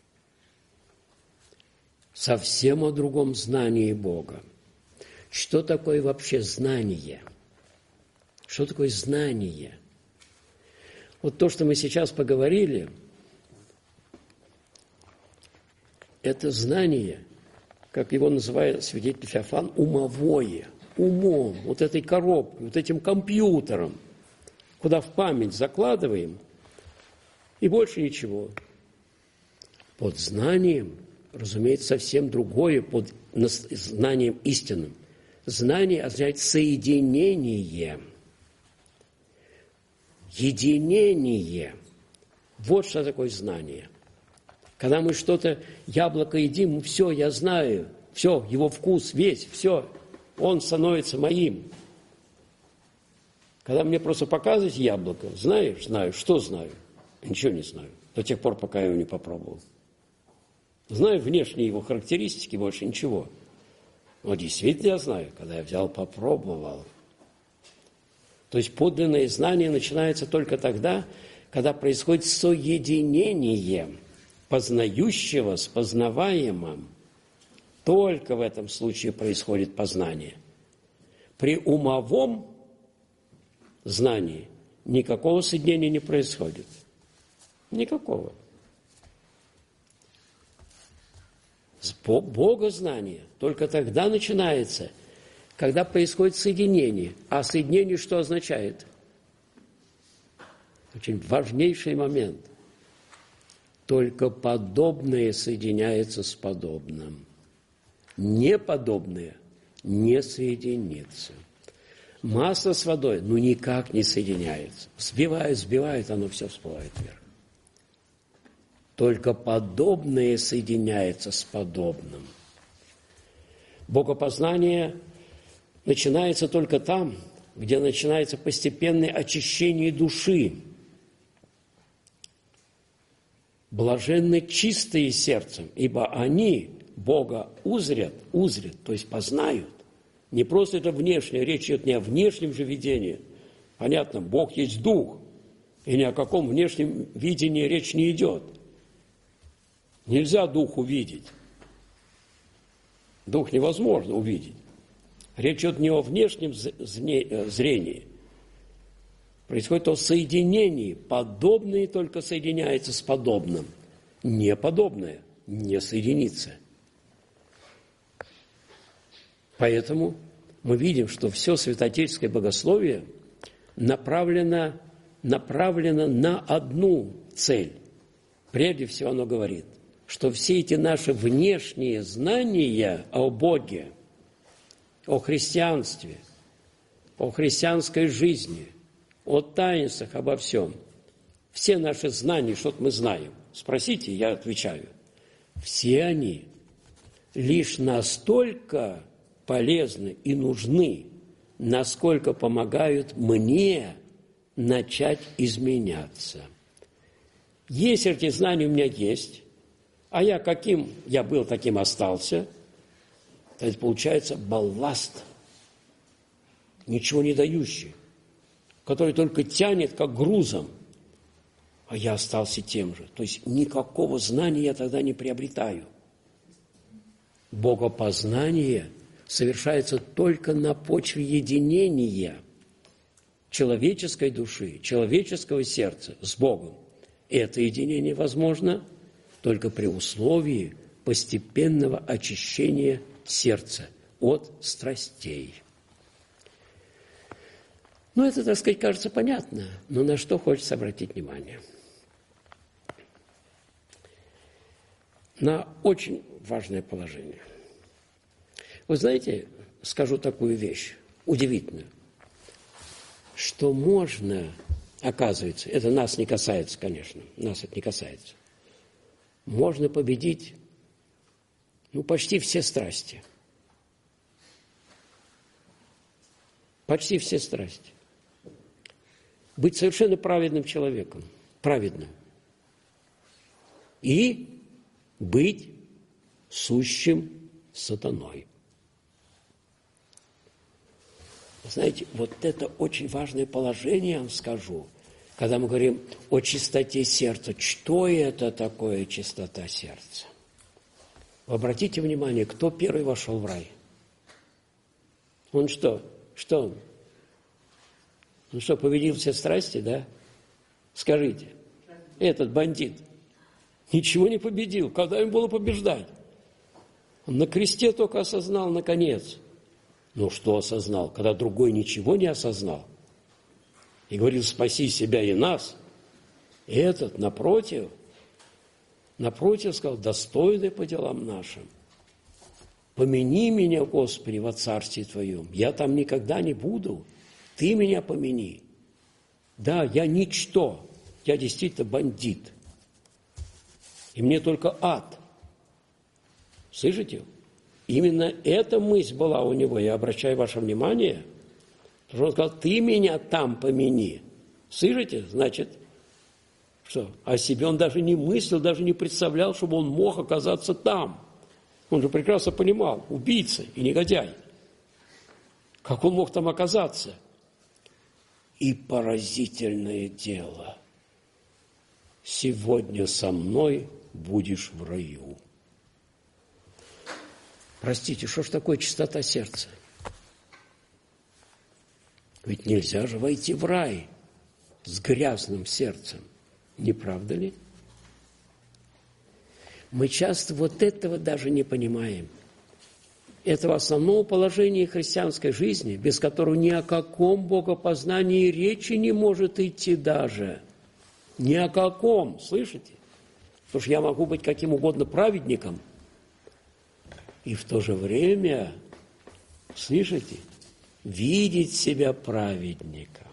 Совсем о другом знании Бога. Что такое вообще знание? Что такое знание? Вот то, что мы сейчас поговорили, это знание, как его называет святитель Феофан, умовое, умом, вот этой коробкой, вот этим компьютером, куда в память закладываем, и больше ничего. Под знанием, разумеется, совсем другое, под знанием истинным. Знание означает соединение, единение. Вот что такое знание. Когда мы что-то, яблоко едим, все, я знаю, все, его вкус весь, все, он становится моим. Когда мне просто показывают яблоко, знаешь, знаю, что знаю? Ничего не знаю, до тех пор, пока я его не попробовал. Знаю внешние его характеристики, больше ничего. Но действительно я знаю, когда я взял, попробовал. То есть подлинное знание начинается только тогда, когда происходит соединение познающего с познаваемым. Только в этом случае происходит познание. При умовом знании никакого соединения не происходит. Никакого. Богознание только тогда начинается, когда происходит соединение. А соединение что означает? Очень важнейший момент. Только подобное соединяется с подобным. Неподобное не соединится. Масло с водой, ну, никак не соединяется. Сбивает, сбивает, оно все всплывает вверх. Только подобное соединяется с подобным. Богопознание начинается только там, где начинается постепенное очищение души. Блаженны чистые сердцем, ибо они Бога узрят, узрят, то есть познают. Не просто это внешнее, речь идет не о внешнем же видении. Понятно, Бог есть Дух, и ни о каком внешнем видении речь не идет. Нельзя Дух увидеть. Дух невозможно увидеть. Речь идет не о внешнем зрении. Происходит о соединении. Подобное только соединяется с подобным. Неподобное не соединится. Поэтому мы видим, что все святоотеческое богословие направлено, направлено на одну цель. Прежде всего оно говорит, что все эти наши внешние знания о Боге, о христианстве, о христианской жизни, о таинствах, обо всем, все наши знания, что-то мы знаем, спросите, я отвечаю, все они лишь настолько полезны и нужны, насколько помогают мне начать изменяться. Если эти знания у меня есть, а я каким я был, таким остался, то это получается балласт, ничего не дающий, который только тянет как грузом, а я остался тем же. То есть никакого знания я тогда не приобретаю. Богопознание совершается только на почве единения человеческой души, человеческого сердца с Богом. И это единение возможно только при условии постепенного очищения сердца от страстей. Ну, это, так сказать, кажется понятно, но на что хочется обратить внимание? На очень важное положение. Вы знаете, скажу такую вещь, удивительную, что можно, оказывается, это нас не касается, конечно, нас это не касается, можно победить, ну, почти все страсти. Почти все страсти. Быть совершенно праведным человеком, праведным. И быть сущим сатаной. Знаете, вот это очень важное положение, я вам скажу, когда мы говорим о чистоте сердца. Что это такое чистота сердца? Вы обратите внимание, кто первый вошел в рай? Он что? Что он? Он что, победил все страсти, да? Скажите, этот бандит ничего не победил. Когда им было побеждать? Он на кресте только осознал, наконец. Ну, что осознал? Когда другой ничего не осознал. И говорил, спаси себя и нас. И этот, напротив, напротив, сказал, достойный по делам нашим. Помяни меня, Господи, во Царстве Твоем. Я там никогда не буду. Ты меня помяни. Да, я ничто. Я действительно бандит. И мне только ад. Слышите? Именно эта мысль была у него. Я обращаю ваше внимание. Потому что он сказал, ты меня там помяни. Слышите? Значит, что? О себе он даже не мыслил, даже не представлял, чтобы он мог оказаться там. Он же прекрасно понимал, убийца и негодяй. Как он мог там оказаться? И поразительное дело. Сегодня со мной будешь в раю. Простите, что ж такое чистота сердца? Ведь нельзя же войти в рай с грязным сердцем. Не правда ли? Мы часто вот этого даже не понимаем. Этого основного положения христианской жизни, без которого ни о каком богопознании речи не может идти даже. Ни о каком, слышите? Потому что я могу быть каким угодно праведником, и в то же время, слышите, видеть себя праведником.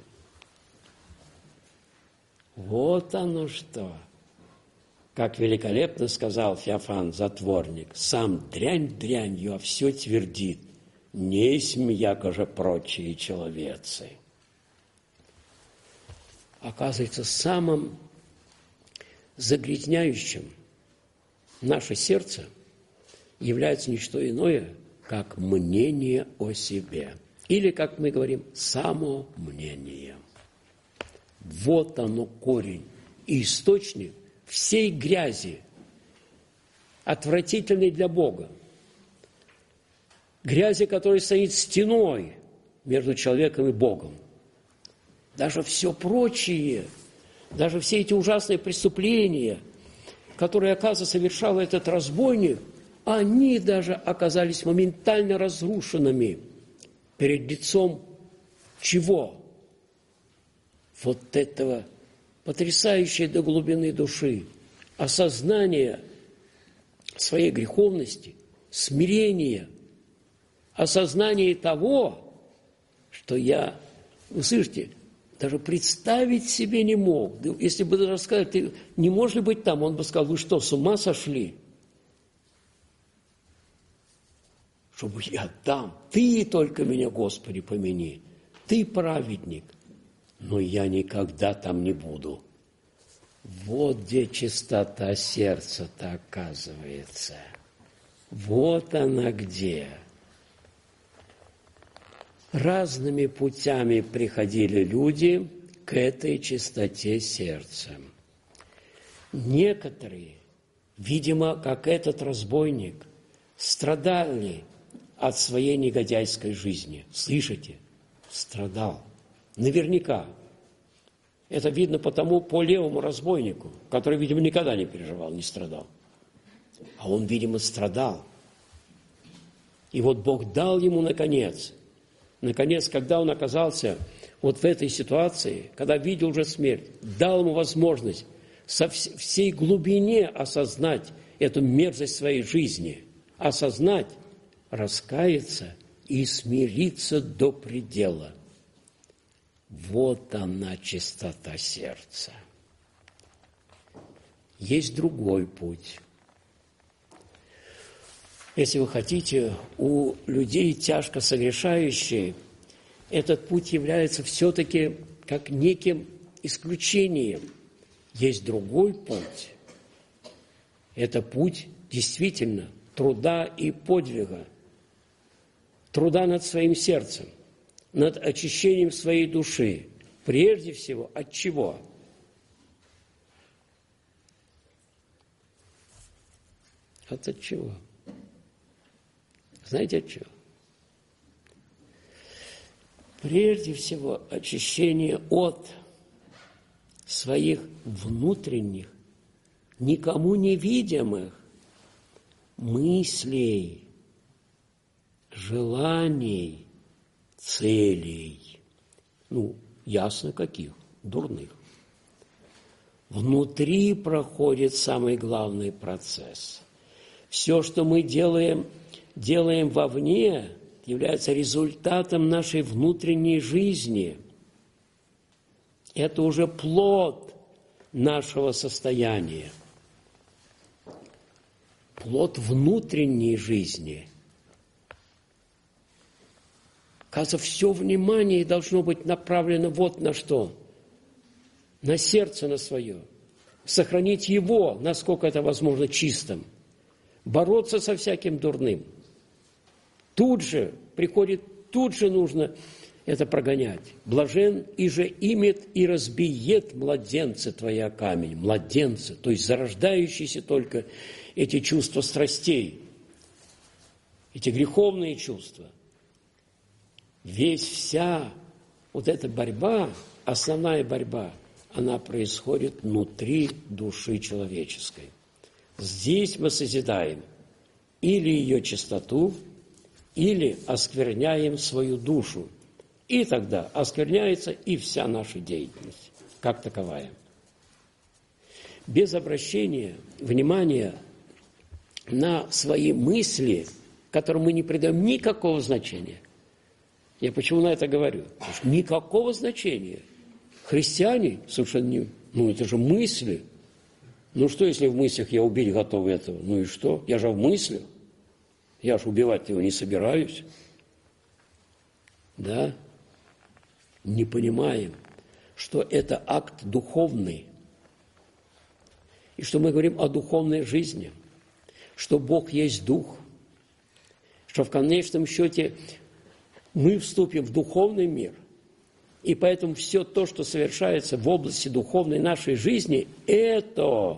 Вот оно что. Как великолепно сказал Феофан, затворник, сам дрянь дрянью, а все твердит, несмь, яко же прочие человецы. Оказывается, самым загрязняющим наше сердце является не что иное, как мнение о себе. Или, как мы говорим, самомнение. Вот оно корень и источник всей грязи, отвратительной для Бога. Грязи, которая стоит стеной между человеком и Богом. Даже все прочее, даже все эти ужасные преступления, которые, оказывается, совершал этот разбойник, они даже оказались моментально разрушенными перед лицом чего? Вот этого потрясающее до глубины души осознание своей греховности, смирение, осознание того, что я, вы слышите, даже представить себе не мог. Если бы даже сказать, ты не можешь ли быть там, он бы сказал, вы что, с ума сошли? чтобы я там, Ты только меня, Господи, помяни, Ты праведник, но я никогда там не буду. Вот где чистота сердца-то оказывается. Вот она где. Разными путями приходили люди к этой чистоте сердца. Некоторые, видимо, как этот разбойник, страдали от своей негодяйской жизни. Слышите? Страдал. Наверняка. Это видно потому по левому разбойнику, который, видимо, никогда не переживал, не страдал. А он, видимо, страдал. И вот Бог дал ему, наконец, наконец, когда он оказался вот в этой ситуации, когда видел уже смерть, дал ему возможность со всей глубине осознать эту мерзость своей жизни, осознать, раскаяться и смириться до предела. Вот она, чистота сердца. Есть другой путь. Если вы хотите, у людей, тяжко согрешающих, этот путь является все-таки как неким исключением. Есть другой путь. Это путь действительно труда и подвига, труда над своим сердцем, над очищением своей души. Прежде всего, от чего? От от чего? Знаете от чего? Прежде всего, очищение от своих внутренних, никому невидимых мыслей, желаний, целей. Ну, ясно каких? Дурных. Внутри проходит самый главный процесс. Все, что мы делаем, делаем вовне, является результатом нашей внутренней жизни. Это уже плод нашего состояния. Плод внутренней жизни. Кажется, все внимание должно быть направлено вот на что. На сердце на свое. Сохранить его, насколько это возможно, чистым. Бороться со всяким дурным. Тут же приходит, тут же нужно это прогонять. Блажен и же имет и разбиет младенца твоя камень. Младенца, то есть зарождающиеся только эти чувства страстей, эти греховные чувства. Весь вся вот эта борьба, основная борьба, она происходит внутри души человеческой. Здесь мы созидаем или ее чистоту, или оскверняем свою душу. И тогда оскверняется и вся наша деятельность, как таковая. Без обращения внимания на свои мысли, которым мы не придаем никакого значения. Я почему на это говорю? Потому что никакого значения. Христиане совершенно не... Ну, это же мысли. Ну, что, если в мыслях я убить готов этого? Ну и что? Я же в мыслях. Я же убивать его не собираюсь. Да? Не понимаем, что это акт духовный. И что мы говорим о духовной жизни. Что Бог есть Дух. Что в конечном счете мы вступим в духовный мир. И поэтому все то, что совершается в области духовной нашей жизни, это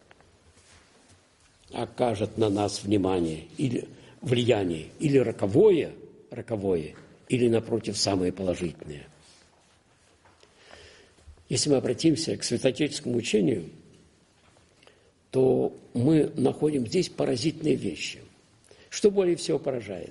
окажет на нас внимание или влияние, или роковое, роковое, или, напротив, самое положительное. Если мы обратимся к святоотеческому учению, то мы находим здесь поразительные вещи. Что более всего поражает?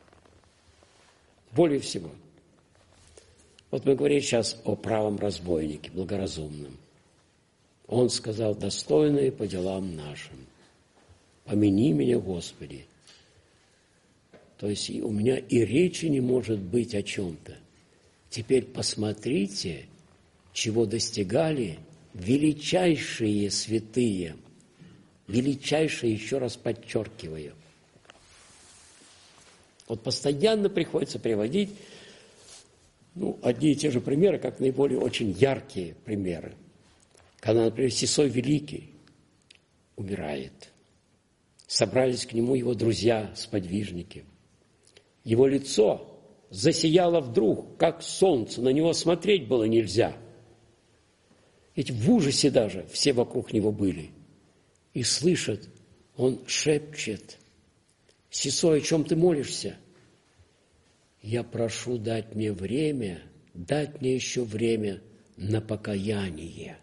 Более всего. Вот мы говорим сейчас о правом разбойнике, благоразумном. Он сказал: достойные по делам нашим. Помяни меня, Господи. То есть у меня и речи не может быть о чем-то. Теперь посмотрите, чего достигали величайшие святые. Величайшие, еще раз подчеркиваю. Вот постоянно приходится приводить ну, одни и те же примеры, как наиболее очень яркие примеры. Когда, например, Сисой Великий умирает. Собрались к нему его друзья, сподвижники. Его лицо засияло вдруг, как солнце, на него смотреть было нельзя. Ведь в ужасе даже все вокруг него были. И слышат, он шепчет: «Сисой, о чем ты молишься?» «Я прошу дать мне время, дать мне еще время на покаяние».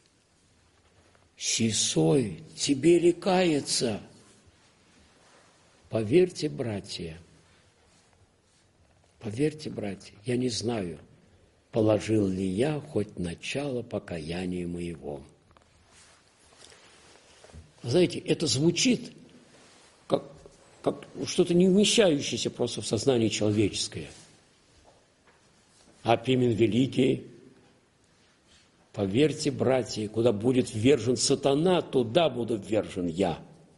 «Сисой, тебе ли каяться?» Поверьте, братья, поверьте, братья, я не знаю, положил ли я хоть начало покаяния моего. Знаете, это звучит как, как что-то не вмещающееся просто в сознании человеческое. А Пимен Великий, поверьте, братья, куда будет ввержен сатана, туда буду ввержен я.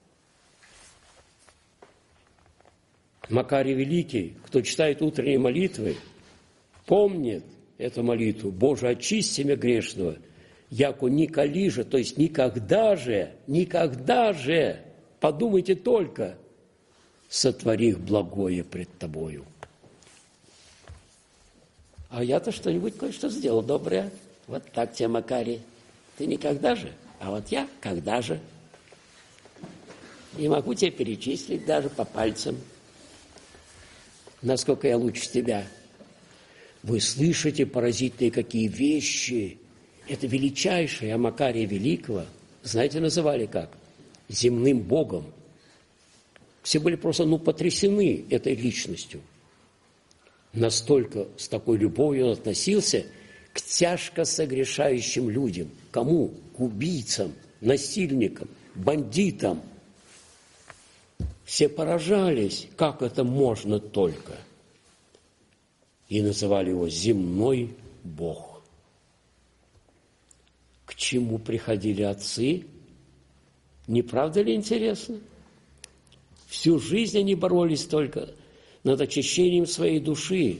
Макарий Великий, кто читает утренние молитвы, помнит эту молитву: «Боже, очисти меня грешного, яко николи же», то есть никогда же, никогда же, подумайте только, сотворих благое пред тобою. А я-то что-нибудь кое-что сделал доброе. Вот так тебе, Макарий. Ты никогда же, а вот я когда же. И могу тебе перечислить даже по пальцам, насколько я лучше тебя. Вы слышите поразительные какие вещи. Это величайшее, а Макария Великого, знаете, называли как? Земным богом. Все были просто, ну, потрясены этой личностью. Настолько с такой любовью он относился к тяжко согрешающим людям. Кому? К убийцам, насильникам, бандитам. Все поражались, как это можно только. И называли его земной Бог. К чему приходили отцы? Не правда ли интересно? Всю жизнь они боролись только над очищением своей души,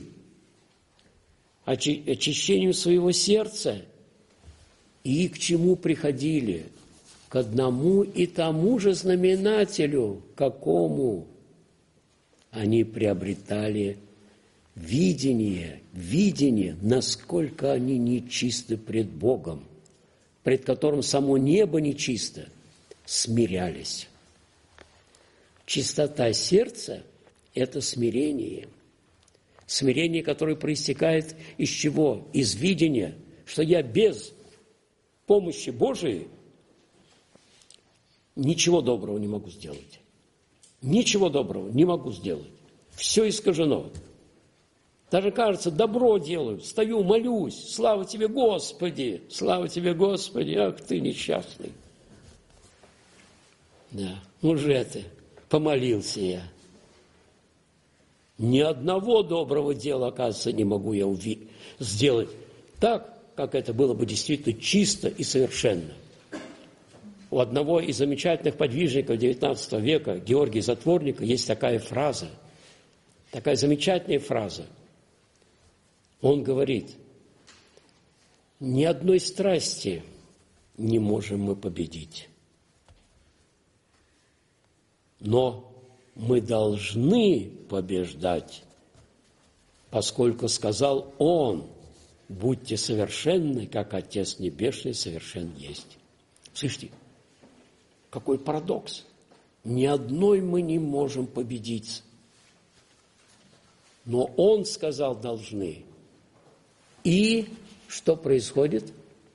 очищением своего сердца. И к чему приходили? К одному и тому же знаменателю, какому они приобретали видение, видение, насколько они нечисты пред Богом, пред которым само небо нечисто, смирялись. Чистота сердца – это смирение. Смирение, которое проистекает из чего? Из видения, что я без помощи Божией ничего доброго не могу сделать. Ничего доброго не могу сделать. Все искажено. Даже кажется, добро делаю, стою, молюсь. Слава тебе, Господи! Слава тебе, Господи! Ах ты несчастный! Да, уже ты, помолился я. Ни одного доброго дела, оказывается, не могу я уви- сделать так, как это было бы действительно чисто и совершенно. У одного из замечательных подвижников девятнадцатого века, Георгия Затворника, есть такая фраза, такая замечательная фраза. Он говорит: ни одной страсти не можем мы победить, но мы должны побеждать, поскольку сказал Он: будьте совершенны, как Отец Небесный совершен есть. Слышите, какой парадокс. Ни одной мы не можем победить, но Он сказал: должны. И что происходит?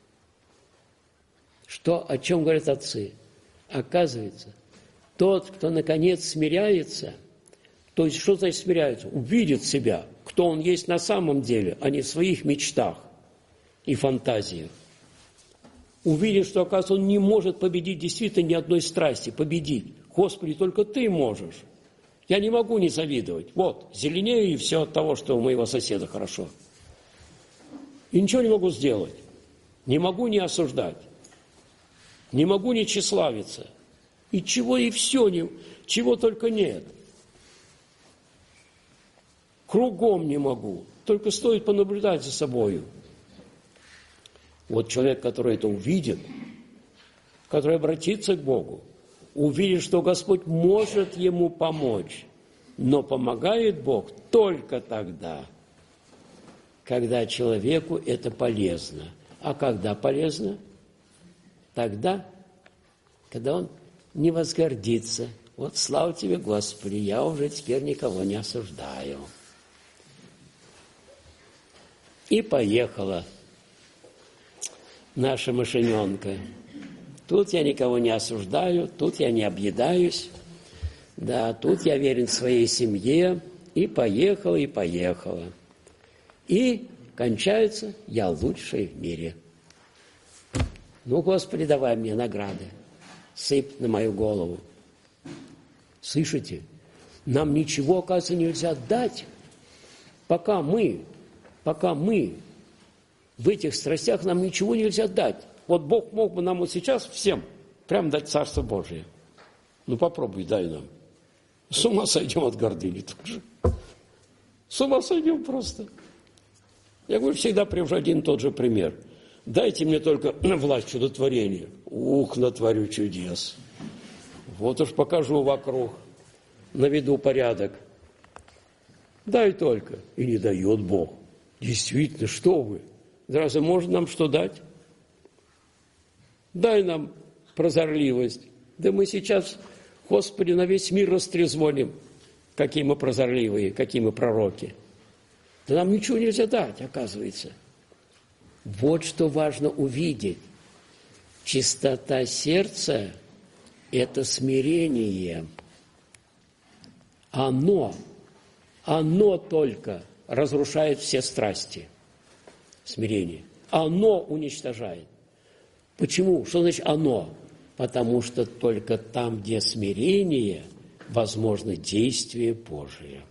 Что, о чем говорят отцы? Оказывается, тот, кто наконец смиряется, то есть что значит смиряется? Увидит себя, кто он есть на самом деле, а не в своих мечтах и фантазиях. Увидит, что, оказывается, он не может победить действительно ни одной страсти, победить. Господи, только Ты можешь. Я не могу не завидовать. Вот, зеленею и все от того, что у моего соседа хорошо. И ничего не могу сделать. Не могу не осуждать. Не могу не тщеславиться. И чего и все, не, чего только нет. Кругом не могу. Только стоит понаблюдать за собою. Вот человек, который это увидит, который обратится к Богу, увидит, что Господь может ему помочь, но помогает Бог только тогда, когда человеку это полезно. А когда полезно? Тогда, когда он не возгордится. Вот слава тебе, Господи, я уже теперь никого не осуждаю. И поехала наша машиненка. Тут я никого не осуждаю, тут я не объедаюсь, да, тут я верен своей семье, и поехала, и поехала. И кончается «я лучший в мире». Ну, Господи, давай мне награды, сыпь на мою голову. Слышите, нам ничего, оказывается, нельзя дать, пока мы, пока мы в этих страстях, нам ничего нельзя дать. Вот Бог мог бы нам вот сейчас всем прям дать Царство Божие. Ну, попробуй, дай нам. С ума сойдем от гордыни тоже. С ума сойдем просто. Я говорю, всегда привожу один и тот же пример. Дайте мне только власть чудотворения. Ух, натворю чудес. Вот уж покажу вокруг, наведу порядок. Дай только. И не дает Бог. Действительно, что вы? Разве может нам что дать? Дай нам прозорливость. Да мы сейчас, Господи, на весь мир растрезвоним, какие мы прозорливые, какие мы пророки. Да нам ничего нельзя дать, оказывается. Вот что важно увидеть. Чистота сердца – это смирение. Оно, оно только разрушает все страсти. Смирение. Оно уничтожает. Почему? Что значит оно? Потому что только там, где смирение, возможно действие Божие.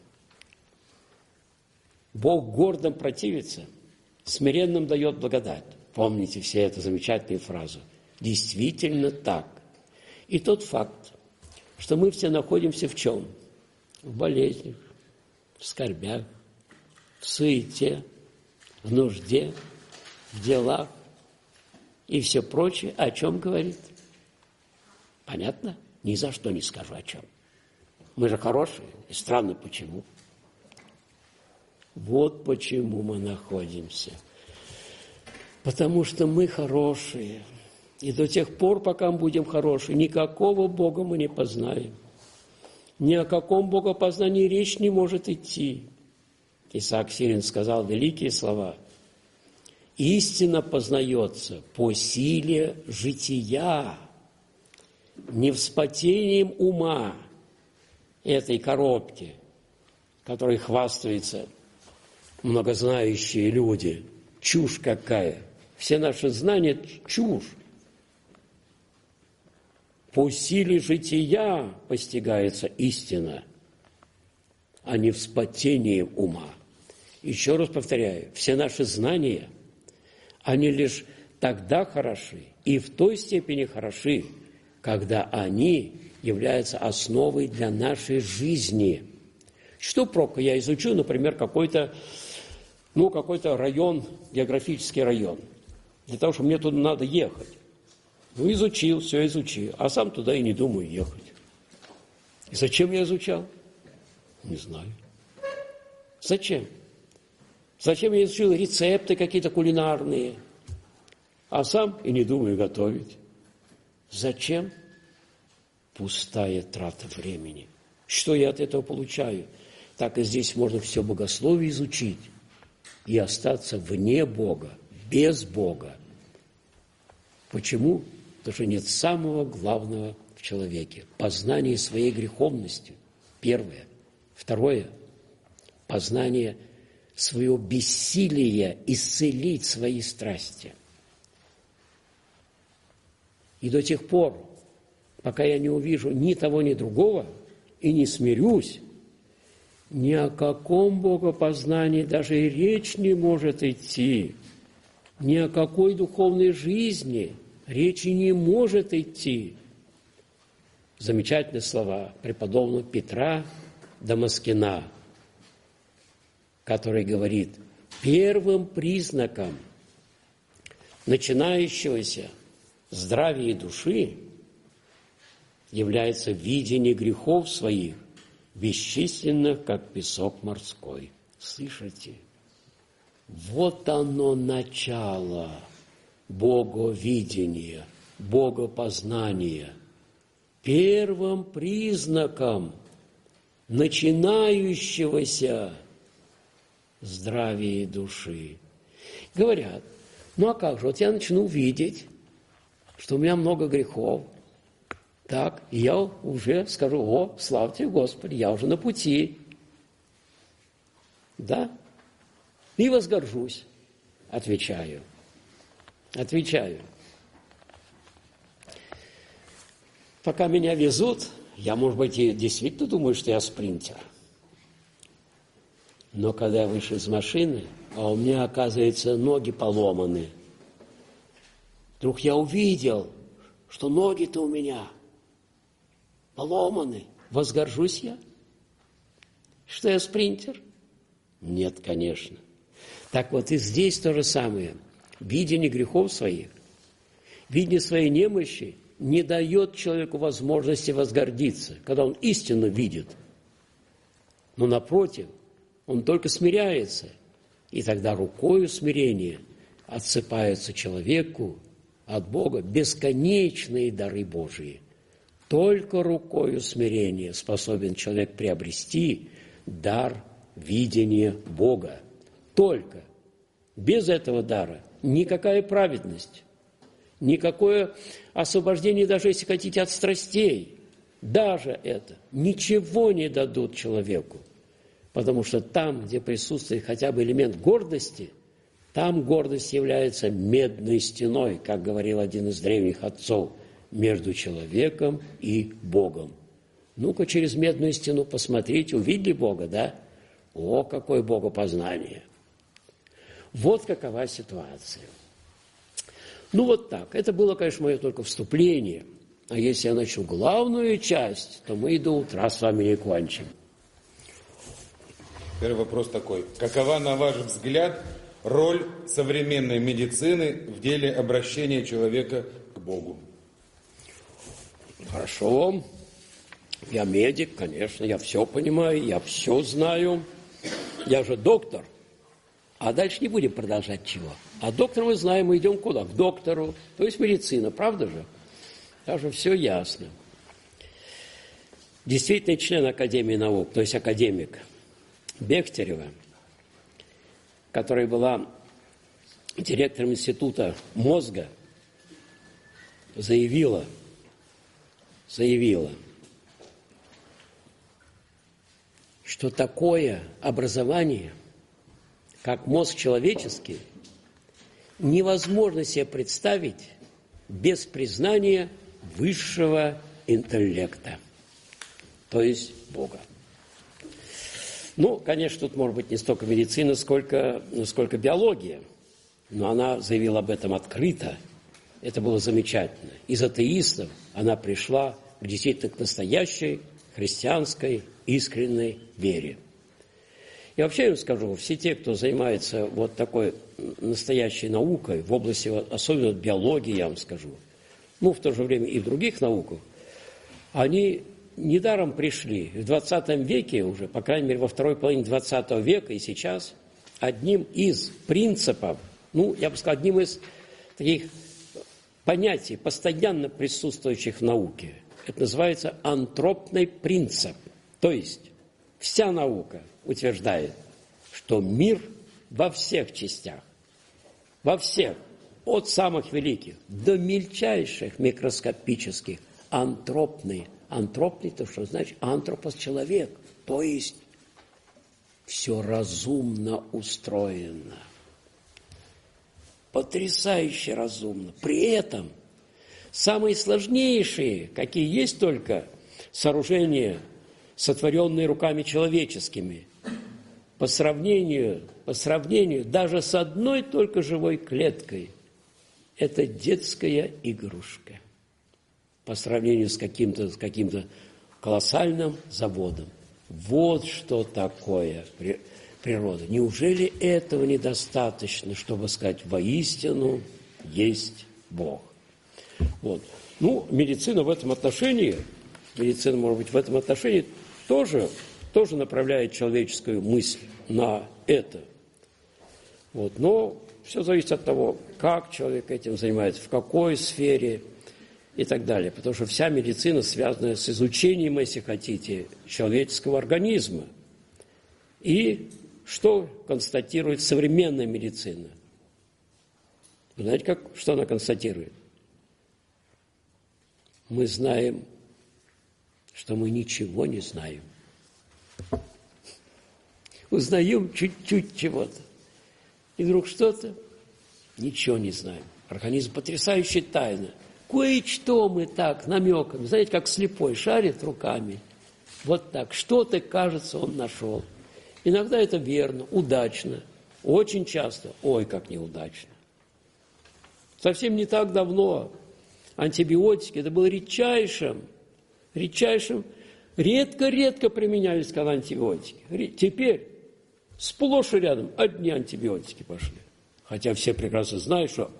Бог гордым противится, смиренным дает благодать. Помните все эту замечательную фразу. Действительно так. И тот факт, что мы все находимся в чем? В болезнях, в скорбях, в суете, в нужде, в делах и все прочее. О чем говорит? Понятно? Ни за что не скажу о чем. Мы же хорошие. И странно, почему? Вот почему мы находимся. Потому что мы хорошие. И до тех пор, пока мы будем хорошие, никакого Бога мы не познаем. Ни о каком богопознании речь не может идти. Исаак Сирин сказал великие слова. Истина познается по силе жития, не вспотением ума этой коробки, которой хвастаются многознающие люди. Чушь какая! Все наши знания – чушь. По силе жития постигается истина, а не вспотением ума. Еще раз повторяю, все наши знания, они лишь тогда хороши и в той степени хороши, когда они являются основой для нашей жизни. Что прока я изучу, например, какой-то, ну, какой-то район, географический район, для того, чтобы мне туда надо ехать. Ну, изучил, все изучил, а сам туда и не думаю ехать. И зачем я изучал? Не знаю. Зачем? Зачем я изучил рецепты какие-то кулинарные, а сам и не думаю готовить? Зачем? Пустая трата времени. Что я от этого получаю? Так и здесь можно все богословие изучить и остаться вне Бога, без Бога. Почему? Потому что нет самого главного в человеке – познание своей греховности. Первое. Второе – познание своего бессилия исцелить свои страсти. И до тех пор, пока я не увижу ни того, ни другого, и не смирюсь, ни о каком богопознании даже и речь не может идти, ни о какой духовной жизни речи не может идти. Замечательные слова преподобного Петра Дамаскина. который говорит, первым признаком начинающегося здравия души является видение грехов своих, бесчисленных, как песок морской. Слышите? Вот оно начало боговидения, богопознания. Первым признаком начинающегося здравия души. Говорят, ну а как же, вот я начну видеть, что у меня много грехов, так, и я уже скажу, о, славьте Господи, я уже на пути. Да? И возгоржусь. Отвечаю. Отвечаю. Пока меня везут, я, может быть, и действительно думаю, что я спринтер. Но когда я вышел из машины, а у меня, оказывается, ноги поломаны, вдруг я увидел, что ноги-то у меня поломаны. Возгоржусь я? Что я спринтер? Нет, конечно. Так вот и здесь то же самое. Видение грехов своих, видение своей немощи не дает человеку возможности возгордиться, когда он истинно видит. Но напротив, он только смиряется, и тогда рукою смирения отсыпаются человеку от Бога бесконечные дары Божии. Только рукою смирения способен человек приобрести дар видения Бога. Только. Без этого дара никакая праведность, никакое освобождение, даже если хотите, от страстей, даже это ничего не дадут человеку. Потому что там, где присутствует хотя бы элемент гордости, там гордость является медной стеной, как говорил один из древних отцов, между человеком и Богом. Ну-ка через медную стену посмотрите, увидели Бога, да? О, какое богопознание! Вот какова ситуация. Ну вот так. Это было, конечно, мое только вступление. А если я начну главную часть, то мы и до утра с вами не кончим. Первый вопрос такой. Какова, на ваш взгляд, роль современной медицины в деле обращения человека к Богу? Хорошо. Я медик, конечно, я все понимаю, я все знаю. Я же доктор. А дальше не будем продолжать чего. А доктор, мы знаем, мы идем куда? К доктору. То есть медицина, правда же? Даже все ясно. Действительный член Академии наук, то есть академик Бехтерева, которая была директором Института мозга, заявила, заявила, что такое образование, как мозг человеческий, невозможно себе представить без признания высшего интеллекта, то есть Бога. Ну, конечно, тут может быть не столько медицина, сколько, сколько биология, но она заявила об этом открыто, это было замечательно. Из атеистов она пришла к действительно к настоящей христианской искренней вере. И вообще я вам скажу, все те, кто занимается вот такой настоящей наукой в области, особенно биологии, я вам скажу, ну, в то же время и в других науках, они недаром пришли в двадцатом веке уже, по крайней мере, во второй половине двадцатого века и сейчас, одним из принципов, ну, я бы сказал, одним из таких понятий, постоянно присутствующих в науке, это называется антропный принцип. То есть вся наука утверждает, что мир во всех частях, во всех, от самых великих до мельчайших микроскопических, антропный. Антропный, то что значит антропос – человек, то есть все разумно устроено. Потрясающе разумно. При этом самые сложнейшие, какие есть только сооружения, сотворенные руками человеческими, по сравнению, по сравнению даже с одной только живой клеткой, это детская игрушка. По сравнению с каким-то, с каким-то колоссальным заводом. Вот что такое природы. Неужели этого недостаточно, чтобы сказать, воистину есть Бог? Вот. Ну, медицина в этом отношении, медицина, может быть, в этом отношении тоже, тоже направляет человеческую мысль на это. Вот. Но все зависит от того, как человек этим занимается, в какой сфере и так далее. Потому что вся медицина связана с изучением, если хотите, человеческого организма. И что констатирует современная медицина? Вы знаете, как, что она констатирует? Мы знаем, что мы ничего не знаем. Узнаем чуть-чуть чего-то. И вдруг что-то, ничего не знаем. Организм потрясающая тайна. Кое-что мы так намеком, знаете, как слепой шарит руками. Вот так, что-то, кажется, он нашел. Иногда это верно, удачно. Очень часто, ой, как неудачно. Совсем не так давно антибиотики, это было редчайшим, редчайшим, редко-редко применялись когда антибиотики. Теперь сплошь и рядом одни антибиотики пошли. Хотя все прекрасно знают, что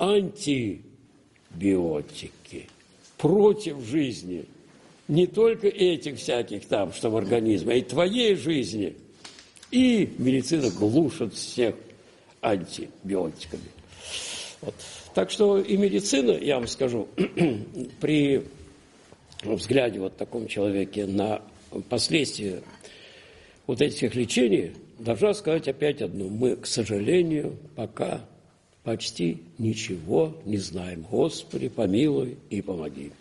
антибиотики против жизни не только этих всяких там, что в организме, а и твоей жизни. И медицина глушит всех антибиотиками. Вот. Так что и медицина, я вам скажу, при взгляде вот таком человеке на последствия вот этих лечений, должна сказать опять одно. Мы, к сожалению, пока почти ничего не знаем. Господи, помилуй и помоги.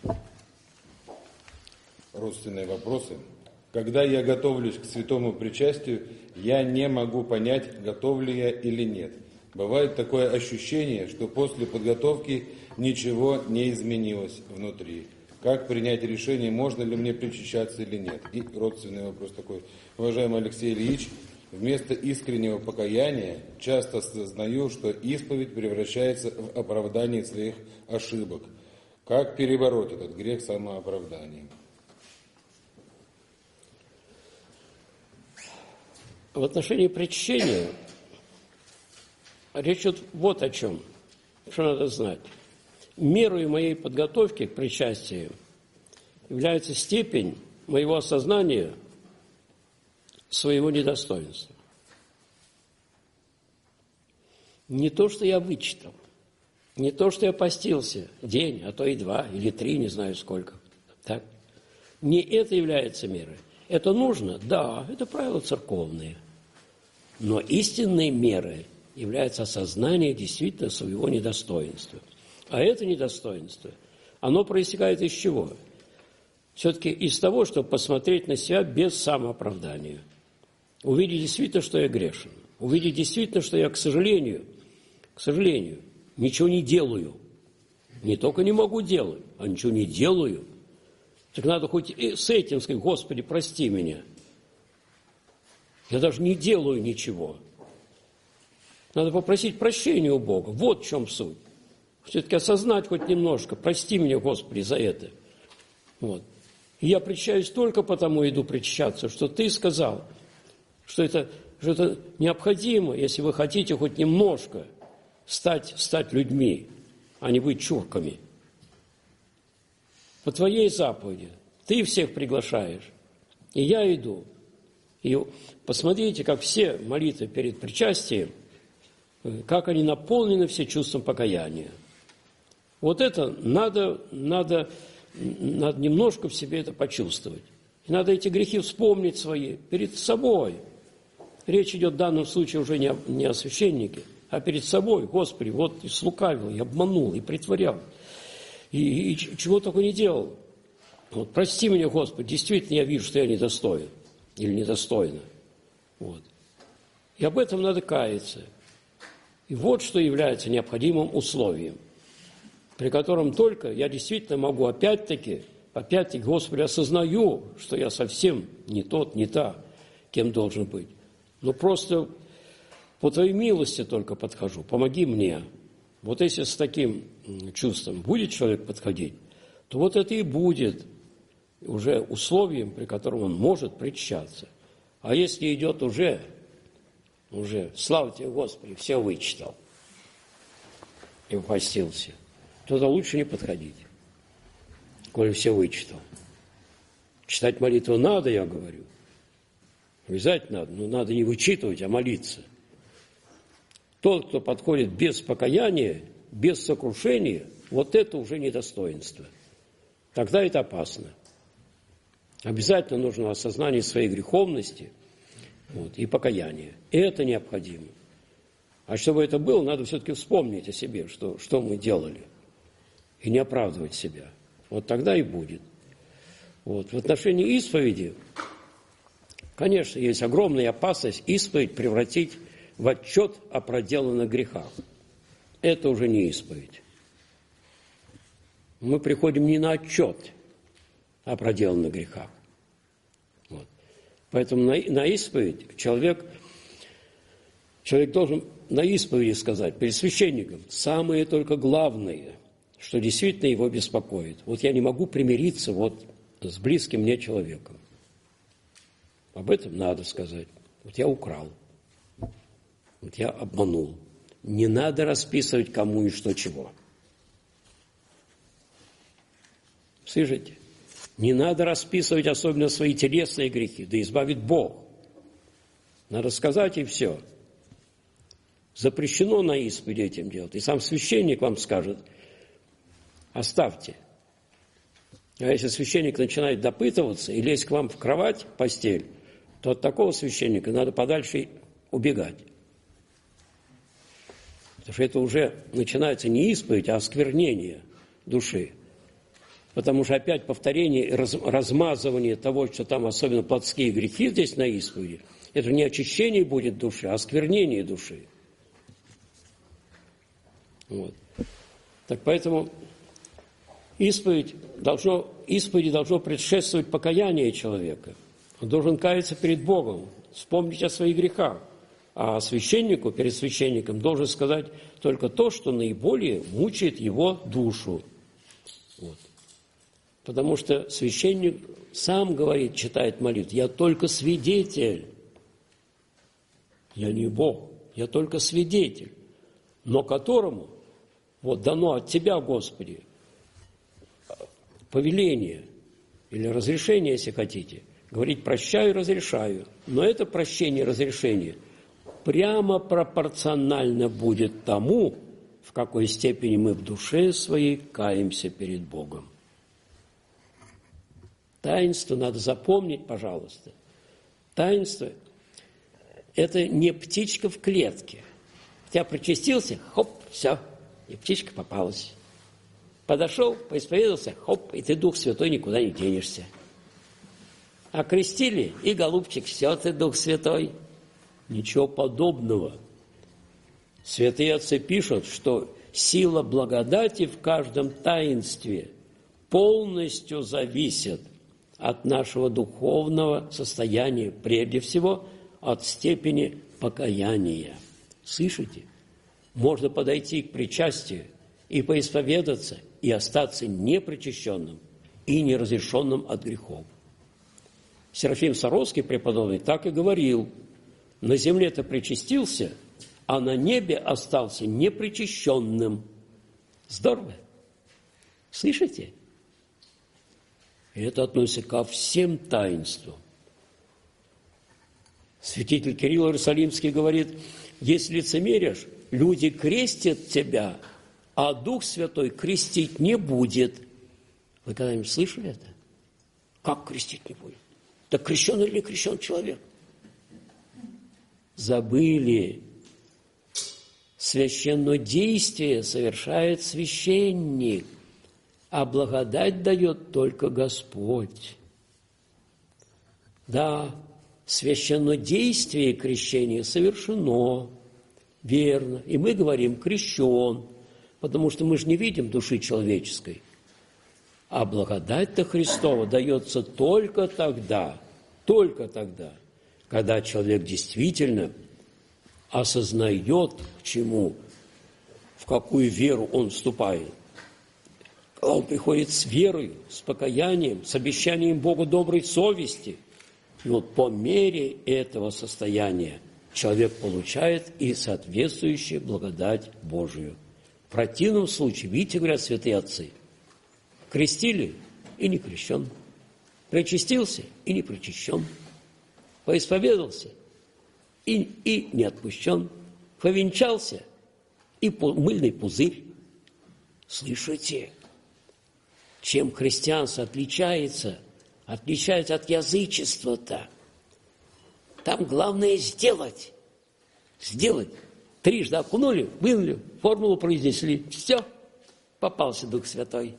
Родственные вопросы. Когда я готовлюсь к святому причастию, я не могу понять, готов ли я или нет. Бывает такое ощущение, что после подготовки ничего не изменилось внутри. Как принять решение, можно ли мне причащаться или нет? И родственный вопрос такой. Уважаемый Алексей Ильич, вместо искреннего покаяния часто осознаю, что исповедь превращается в оправдание своих ошибок. Как перебороть этот грех самооправданием? В отношении причащения речь идет вот о чем, что надо знать. Мерой моей подготовки к причастию является степень моего осознания своего недостоинства. Не то, что я вычитал, не то, что я постился день, а то и два, или три, не знаю сколько. Так? Не это является мерой. Это нужно? Да, это правила церковные. Но истинной мерой является осознание действительно своего недостоинства. А это недостоинство, оно проистекает из чего? Все-таки из того, чтобы посмотреть на себя без самооправдания. Увидеть действительно, что я грешен. Увидеть действительно, что я, к сожалению, к сожалению, ничего не делаю. Не только не могу делать, а ничего не делаю. Так надо хоть и с этим сказать: Господи, прости меня. Я даже не делаю ничего. Надо попросить прощения у Бога. Вот в чем суть. Все-таки осознать хоть немножко. Прости меня, Господи, за это. Вот. И я причащаюсь только потому, иду причащаться, что Ты сказал, что это, что это необходимо, если вы хотите хоть немножко стать, стать людьми, а не быть чурками. По Твоей заповеди Ты всех приглашаешь, и я иду. И посмотрите, как все молитвы перед причастием, как они наполнены все чувством покаяния. Вот это надо, надо, надо немножко в себе это почувствовать. И надо эти грехи вспомнить свои перед собой. Речь идет в данном случае уже не о, не о священнике, а перед собой. Господи, вот и слукавил, и обманул, и притворял. И, и чего только не делал. Вот, прости меня, Господи, действительно я вижу, что я недостоин или недостойна. Вот. И об этом надо каяться. И вот что является необходимым условием, при котором только я действительно могу опять-таки, опять-таки, Господи, осознаю, что я совсем не тот, не та, кем должен быть. Но просто по Твоей милости только подхожу, помоги мне. Вот если с таким чувством будет человек подходить, то вот это и будет уже условием, при котором он может причащаться. А если идет уже уже, слава тебе, Господи, все вычитал и упостился, туда лучше не подходить, коли все вычитал. Читать молитву надо, я говорю. Обязательно надо, но надо не вычитывать, а молиться. Тот, кто подходит без покаяния, без сокрушения, вот это уже недостоинство. Тогда это опасно. Обязательно нужно осознание своей греховности, вот, и покаяние. И это необходимо. А чтобы это было, надо все-таки вспомнить о себе, что, что мы делали, и не оправдывать себя. Вот тогда и будет. Вот. В отношении исповеди, конечно, есть огромная опасность исповедь превратить в отчет о проделанных грехах. Это уже не исповедь. Мы приходим не на отчет о проделанных грехах. Вот. Поэтому на, на исповедь человек, человек должен на исповеди сказать перед священником самое только главное, что действительно его беспокоит. Вот я не могу примириться вот с близким мне человеком. Об этом надо сказать. Вот я украл. Вот я обманул. Не надо расписывать, кому и что чего. Слышите? Не надо расписывать особенно свои телесные грехи, да избавит Бог. Надо сказать и все. Запрещено на исповеди этим делать. И сам священник вам скажет, оставьте. А если священник начинает допытываться и лезть к вам в кровать, в постель, то от такого священника надо подальше убегать. Потому что это уже начинается не исповедь, а осквернение души. Потому что опять повторение и раз, размазывание того, что там особенно плотские грехи здесь на исповеди, это не очищение будет души, а осквернение души. Вот. Так поэтому исповедь должно, исповеди должно предшествовать покаяние человека. Он должен каяться перед Богом, вспомнить о своих грехах. А священнику, перед священником, должен сказать только то, что наиболее мучает его душу. Вот. Потому что священник сам говорит, читает молитву, я только свидетель. Я не Бог, я только свидетель, но которому вот дано от Тебя, Господи, повеление или разрешение, если хотите, говорить прощаю, разрешаю. Но это прощение, разрешение прямо пропорционально будет тому, в какой степени мы в душе своей каемся перед Богом. Таинство надо запомнить, пожалуйста. Таинство – это не птичка в клетке. Тебя причастился, хоп, все, и птичка попалась. Подошел, поисповедовался, хоп, и ты, Дух Святой, никуда не денешься. Окрестили, и, голубчик, все, ты, Дух Святой. Ничего подобного. Святые отцы пишут, что сила благодати в каждом таинстве полностью зависит от нашего духовного состояния, прежде всего от степени покаяния. Слышите? Можно подойти к причастию и поисповедаться, и остаться непричащенным и неразрешенным от грехов. Серафим Саровский, преподобный, так и говорил, на земле ты причастился, а на небе остался непричащенным. Здорово. Слышите? И это относится ко всем таинствам. Святитель Кирилл Иерусалимский говорит, если лицемеришь, люди крестят тебя, а Дух Святой крестить не будет. Вы когда-нибудь слышали это? Как крестить не будет? Да крещен или не крещен человек? Забыли. Священнодействие совершает священник, а благодать дает только Господь. Да, священнодействие крещения совершено, верно. И мы говорим крещен, потому что мы же не видим души человеческой. А благодать-то Христова дается только тогда, только тогда, когда человек действительно осознает, к чему, в какую веру он вступает. Когда он приходит с верой, с покаянием, с обещанием Богу доброй совести. И вот по мере этого состояния человек получает и соответствующую благодать Божию. В противном случае, видите, говорят святые отцы, крестили и не крещен, причастился и не причащен, поисповедался и, и не отпущен, повенчался и мыльный пузырь. Слышите, чем христианство отличается, отличается от язычества-то? Там главное сделать. Сделать. Трижды окунули, вынули, формулу произнесли. Все, попался Дух Святой.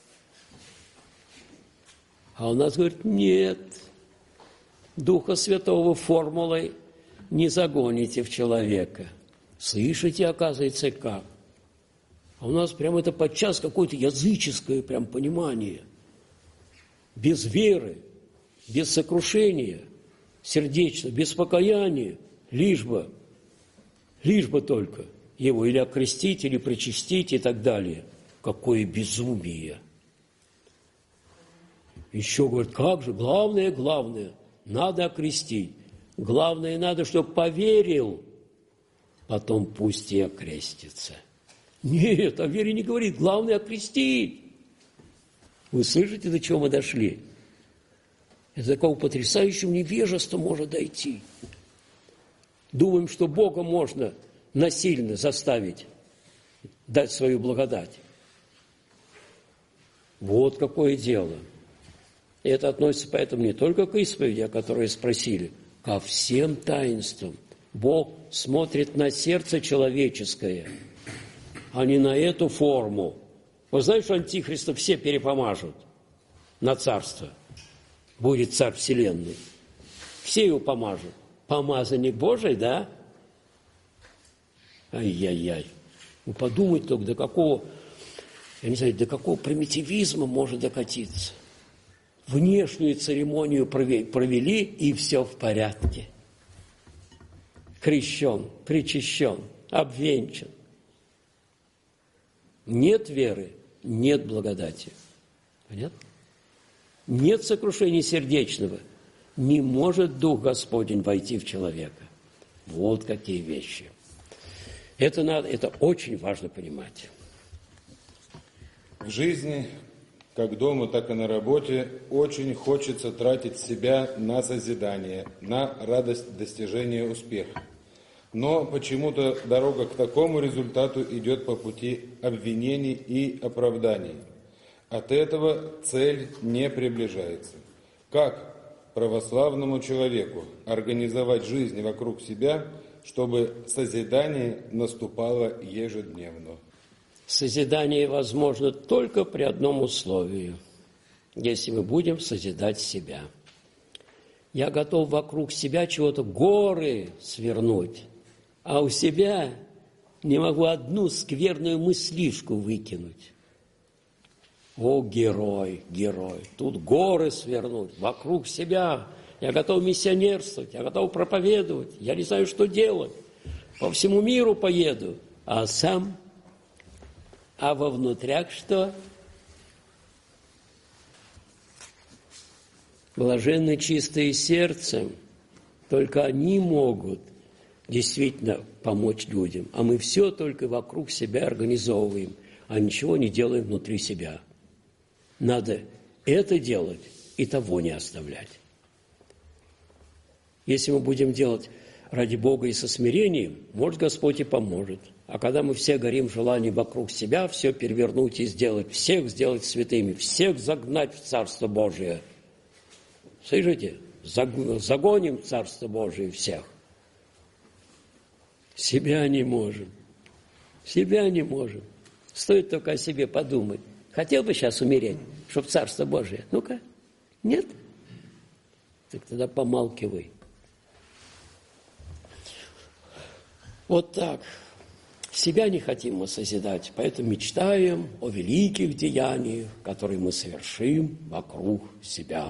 А у нас говорит, нет, Духа Святого формулой не загоните в человека. Слышите, оказывается, как? А у нас прямо это подчас какое-то языческое прям понимание. Без веры, без сокрушения, сердечно, без покаяния, лишь бы, лишь бы только его или окрестить, или причастить и так далее. Какое безумие! Еще говорят, как же, главное, главное, надо окрестить. Главное, надо, чтобы поверил, потом пусть и окрестится. Нет, о вере не говорит, главное окрестить. Вы слышите, до чего мы дошли? Это до какого потрясающего невежества может дойти. Думаем, что Бога можно насильно заставить дать свою благодать. Вот какое дело. И это относится поэтому не только к исповеди, о которой спросили, ко всем таинствам. Бог смотрит на сердце человеческое, а не на эту форму. Вы знаете, что антихриста все перепомажут на царство? Будет царь вселенной. Все его помажут. Помазанник Божий, да? Ай-яй-яй. Вы подумайте только, до какого, я не знаю, до какого примитивизма может докатиться. Внешнюю церемонию провели, и все в порядке. Крещен, причащен, обвенчан. Нет веры, нет благодати. Понятно? Нет сокрушения сердечного. Не может Дух Господень войти в человека. Вот какие вещи. Это надо, это очень важно понимать. В жизни, как дома, так и на работе, очень хочется тратить себя на созидание, на радость достижения успеха. Но почему-то дорога к такому результату идет по пути обвинений и оправданий. От этого цель не приближается. Как православному человеку организовать жизнь вокруг себя, чтобы созидание наступало ежедневно? Созидание возможно только при одном условии, если мы будем созидать себя. Я готов вокруг себя чего-то горы свернуть, а у себя не могу одну скверную мыслишку выкинуть. О, герой, герой, тут горы свернуть, вокруг себя. Я готов миссионерствовать, я готов проповедовать, я не знаю, что делать. По всему миру поеду, а сам... А во внутрях что? Блаженны чистые сердцем, только они могут действительно помочь людям. А мы все только вокруг себя организовываем, а ничего не делаем внутри себя. Надо это делать и того не оставлять. Если мы будем делать ради Бога и со смирением, может, Господь и поможет. А когда мы все горим желанием вокруг себя, все перевернуть и сделать, всех сделать святыми, всех загнать в Царство Божие. Слышите? Загоним в Царство Божие всех. Себя не можем. Себя не можем. Стоит только о себе подумать. Хотел бы сейчас умереть, чтобы Царство Божие? Ну-ка, нет? Так тогда помалкивай. Вот так. Себя не хотим мы созидать, поэтому мечтаем о великих деяниях, которые мы совершим вокруг себя.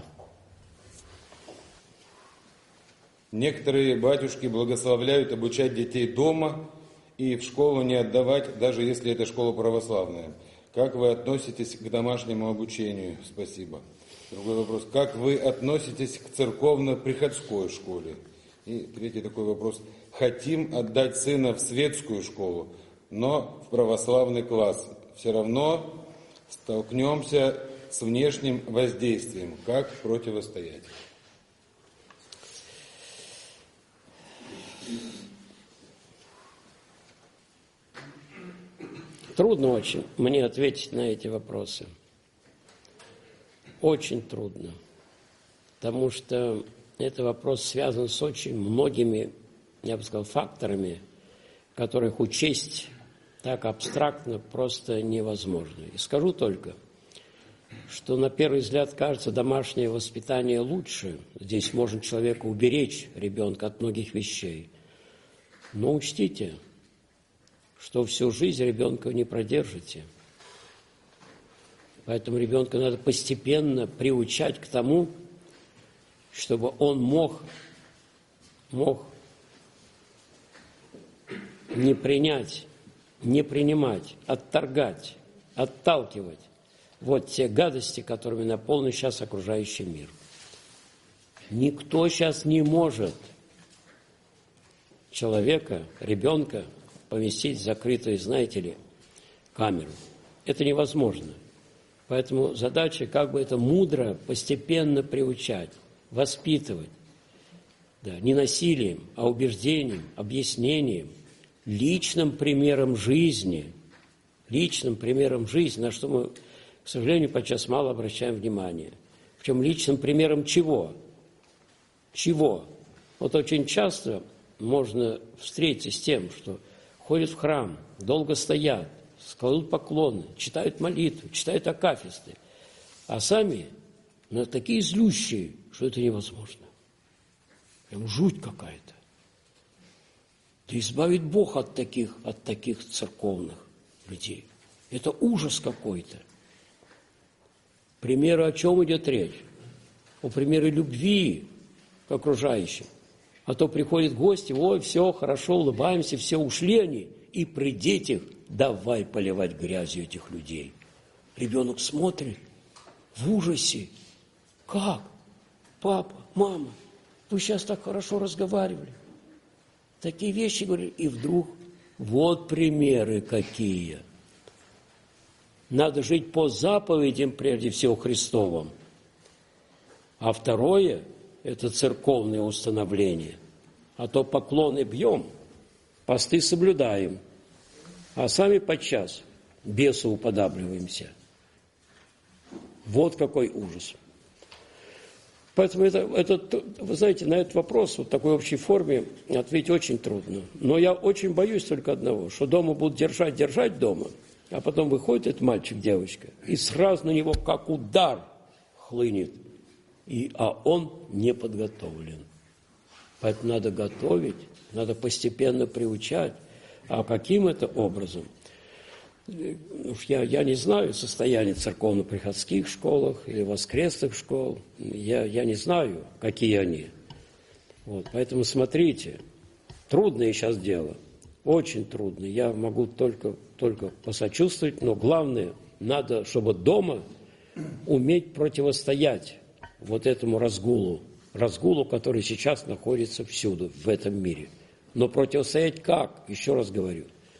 Некоторые батюшки благословляют обучать детей дома и в школу не отдавать, даже если это школа православная. Как вы относитесь к домашнему обучению? Спасибо. Другой вопрос. Как вы относитесь к церковно-приходской школе? И третий такой вопрос. Хотим отдать сына в светскую школу, но в православный класс. Все равно столкнемся с внешним воздействием. Как противостоять? Трудно очень мне ответить на эти вопросы. Очень трудно. Потому что этот вопрос связан с очень многими, я бы сказал, факторами, которых учесть так абстрактно просто невозможно. И скажу только, что на первый взгляд кажется, домашнее воспитание лучше. Здесь можно человека уберечь, ребенка, от многих вещей. Но учтите, что всю жизнь ребенка не продержите. Поэтому ребенка надо постепенно приучать к тому, чтобы он мог, мог не принять, не принимать, отторгать, отталкивать вот те гадости, которыми наполнен сейчас окружающий мир. Никто сейчас не может человека, ребенка поместить в закрытую, знаете ли, камеру. Это невозможно. Поэтому задача, как бы это мудро, постепенно приучать, воспитывать. Да, не насилием, а убеждением, объяснением, личным примером жизни. Личным примером жизни, на что мы, к сожалению, подчас мало обращаем внимание. Причем личным примером чего? Чего? Вот очень часто можно встретиться с тем, что ходят в храм, долго стоят, складут поклоны, читают молитву, читают акафисты, а сами ну, такие злющие, что это невозможно. Прям жуть какая-то. Да избавит Бог от таких, от таких церковных людей. Это ужас какой-то. Примеры, о чем идет речь? О примере любви к окружающим. А то приходят гости, ой, все, хорошо, улыбаемся, все, ушли они, и при детях давай поливать грязью этих людей. Ребенок смотрит в ужасе. Как? Папа, мама, вы сейчас так хорошо разговаривали. Такие вещи говорили. И вдруг вот примеры какие. Надо жить по заповедям, прежде всего, Христовым. А второе – это церковное установление. А то поклоны бьем, посты соблюдаем, а сами подчас бесу уподабливаемся. Вот какой ужас. Поэтому это, это, вы знаете, на этот вопрос вот в такой общей форме ответить очень трудно. Но я очень боюсь только одного, что дома будут держать, держать дома, а потом выходит этот мальчик, девочка, и сразу на него как удар хлынет, и, а он не подготовлен. Поэтому надо готовить, надо постепенно приучать. А каким это образом? Я, я не знаю состояние церковно-приходских школах или воскресных школ. Я, я не знаю, какие они. Вот, поэтому смотрите, трудное сейчас дело, очень трудное. Я могу только, только посочувствовать, но главное, надо, чтобы дома уметь противостоять вот этому разгулу, разгулу, который сейчас находится всюду в этом мире. Но противостоять как? Еще раз говорю.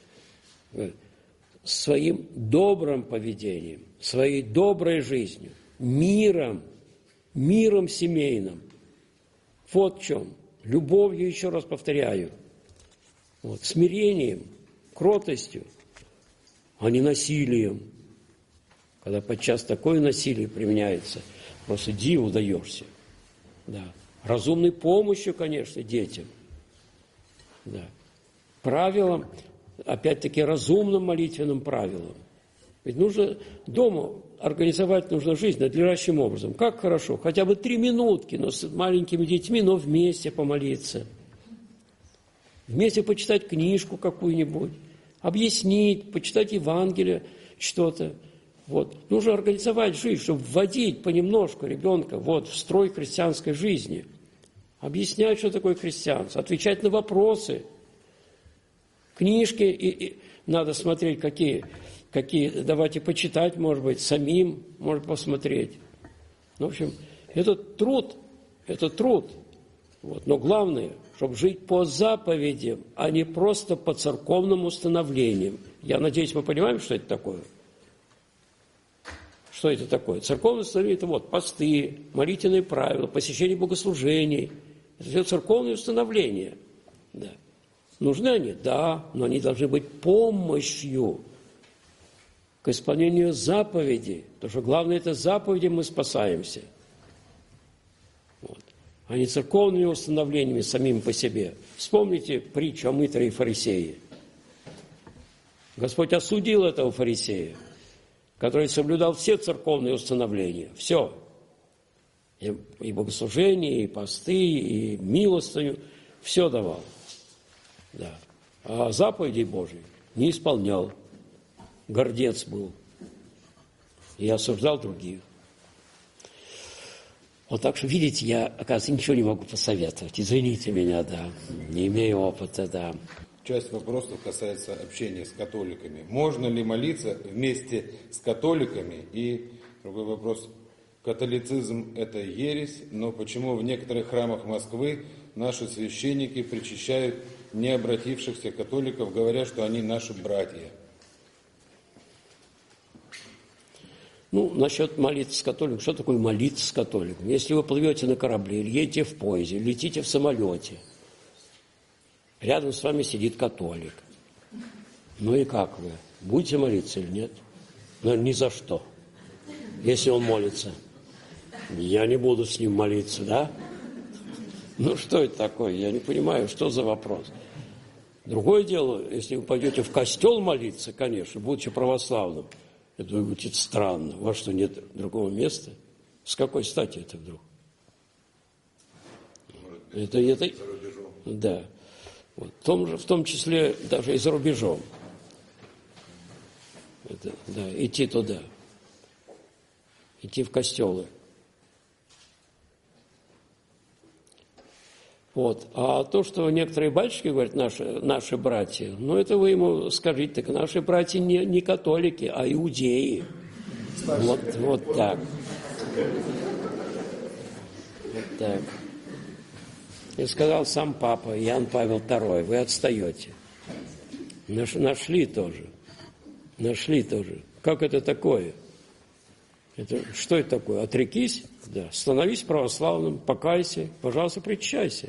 Своим добрым поведением, своей доброй жизнью, миром, миром семейным. Вот в чем. Любовью, еще раз повторяю. Вот, смирением, кротостью, а не насилием. Когда подчас такое насилие применяется, просто диву даешься. Да. Разумной помощью, конечно, детям. Да. Правилам, опять-таки, разумным молитвенным правилам. Ведь нужно дома организовать нужно жизнь надлежащим образом. Как хорошо, хотя бы три минутки, но с маленькими детьми, но вместе помолиться. Вместе почитать книжку какую-нибудь, объяснить, почитать Евангелие, что-то. Вот. Нужно организовать жизнь, чтобы вводить понемножку ребенка вот, в строй христианской жизни. Объяснять, что такое христианство, отвечать на вопросы. Книжки и, и надо смотреть, какие, какие, давайте почитать, может быть, самим, может посмотреть. Ну, в общем, это труд, это труд. Вот. Но главное, чтобы жить по заповедям, а не просто по церковным установлениям. Я надеюсь, мы понимаем, что это такое? Что это такое? Церковное установление – это вот посты, молитвенные правила, посещение богослужений. Это все церковные установления. Да. Нужны они? Да, но они должны быть помощью к исполнению заповедей. Потому что главное – это заповеди, мы спасаемся. Вот. А не церковными установлениями самим по себе. Вспомните притчу о мытаре и фарисее. Господь осудил этого фарисея, который соблюдал все церковные установления. Все. И, и богослужение, и посты, и милостыню. Все давал. Да. А заповедей Божьих не исполнял. Гордец был. И осуждал других. Вот так что, видите, я, оказывается, ничего не могу посоветовать. Извините меня, да. Не имею опыта, да. Часть вопросов касается общения с католиками. Можно ли молиться вместе с католиками? И другой вопрос. Католицизм – это ересь, но почему в некоторых храмах Москвы наши священники причащают не обратившихся католиков, говоря, что они наши братья? Ну, насчет молиться с католиком. Что такое молиться с католиком? Если вы плывете на корабле, или едете в поезде, летите в самолете, рядом с вами сидит католик. Ну и как вы? Будете молиться или нет? Ну, ни за что. Если он молится. Я не буду с ним молиться, да? Ну, что это такое? Я не понимаю, что за вопрос. Другое дело, если вы пойдете в костел молиться, конечно, будучи православным, это будет странно. У вас что, нет другого места? С какой стати это вдруг? Это, это, да. Вот. В, том же, в том числе даже и за рубежом. Это, да, идти туда. Идти в костелы. Вот. А то, что некоторые батюшки говорят, наши, наши братья, ну, это вы ему скажите, так наши братья не, не католики, а иудеи. Вот, вот так. Вот так. И сказал сам папа Иоанн Павел второй, вы отстаете. Наш, нашли тоже. Нашли тоже. Как это такое? Это, что это такое? Отрекись, да, становись православным, покайся, пожалуйста, причащайся.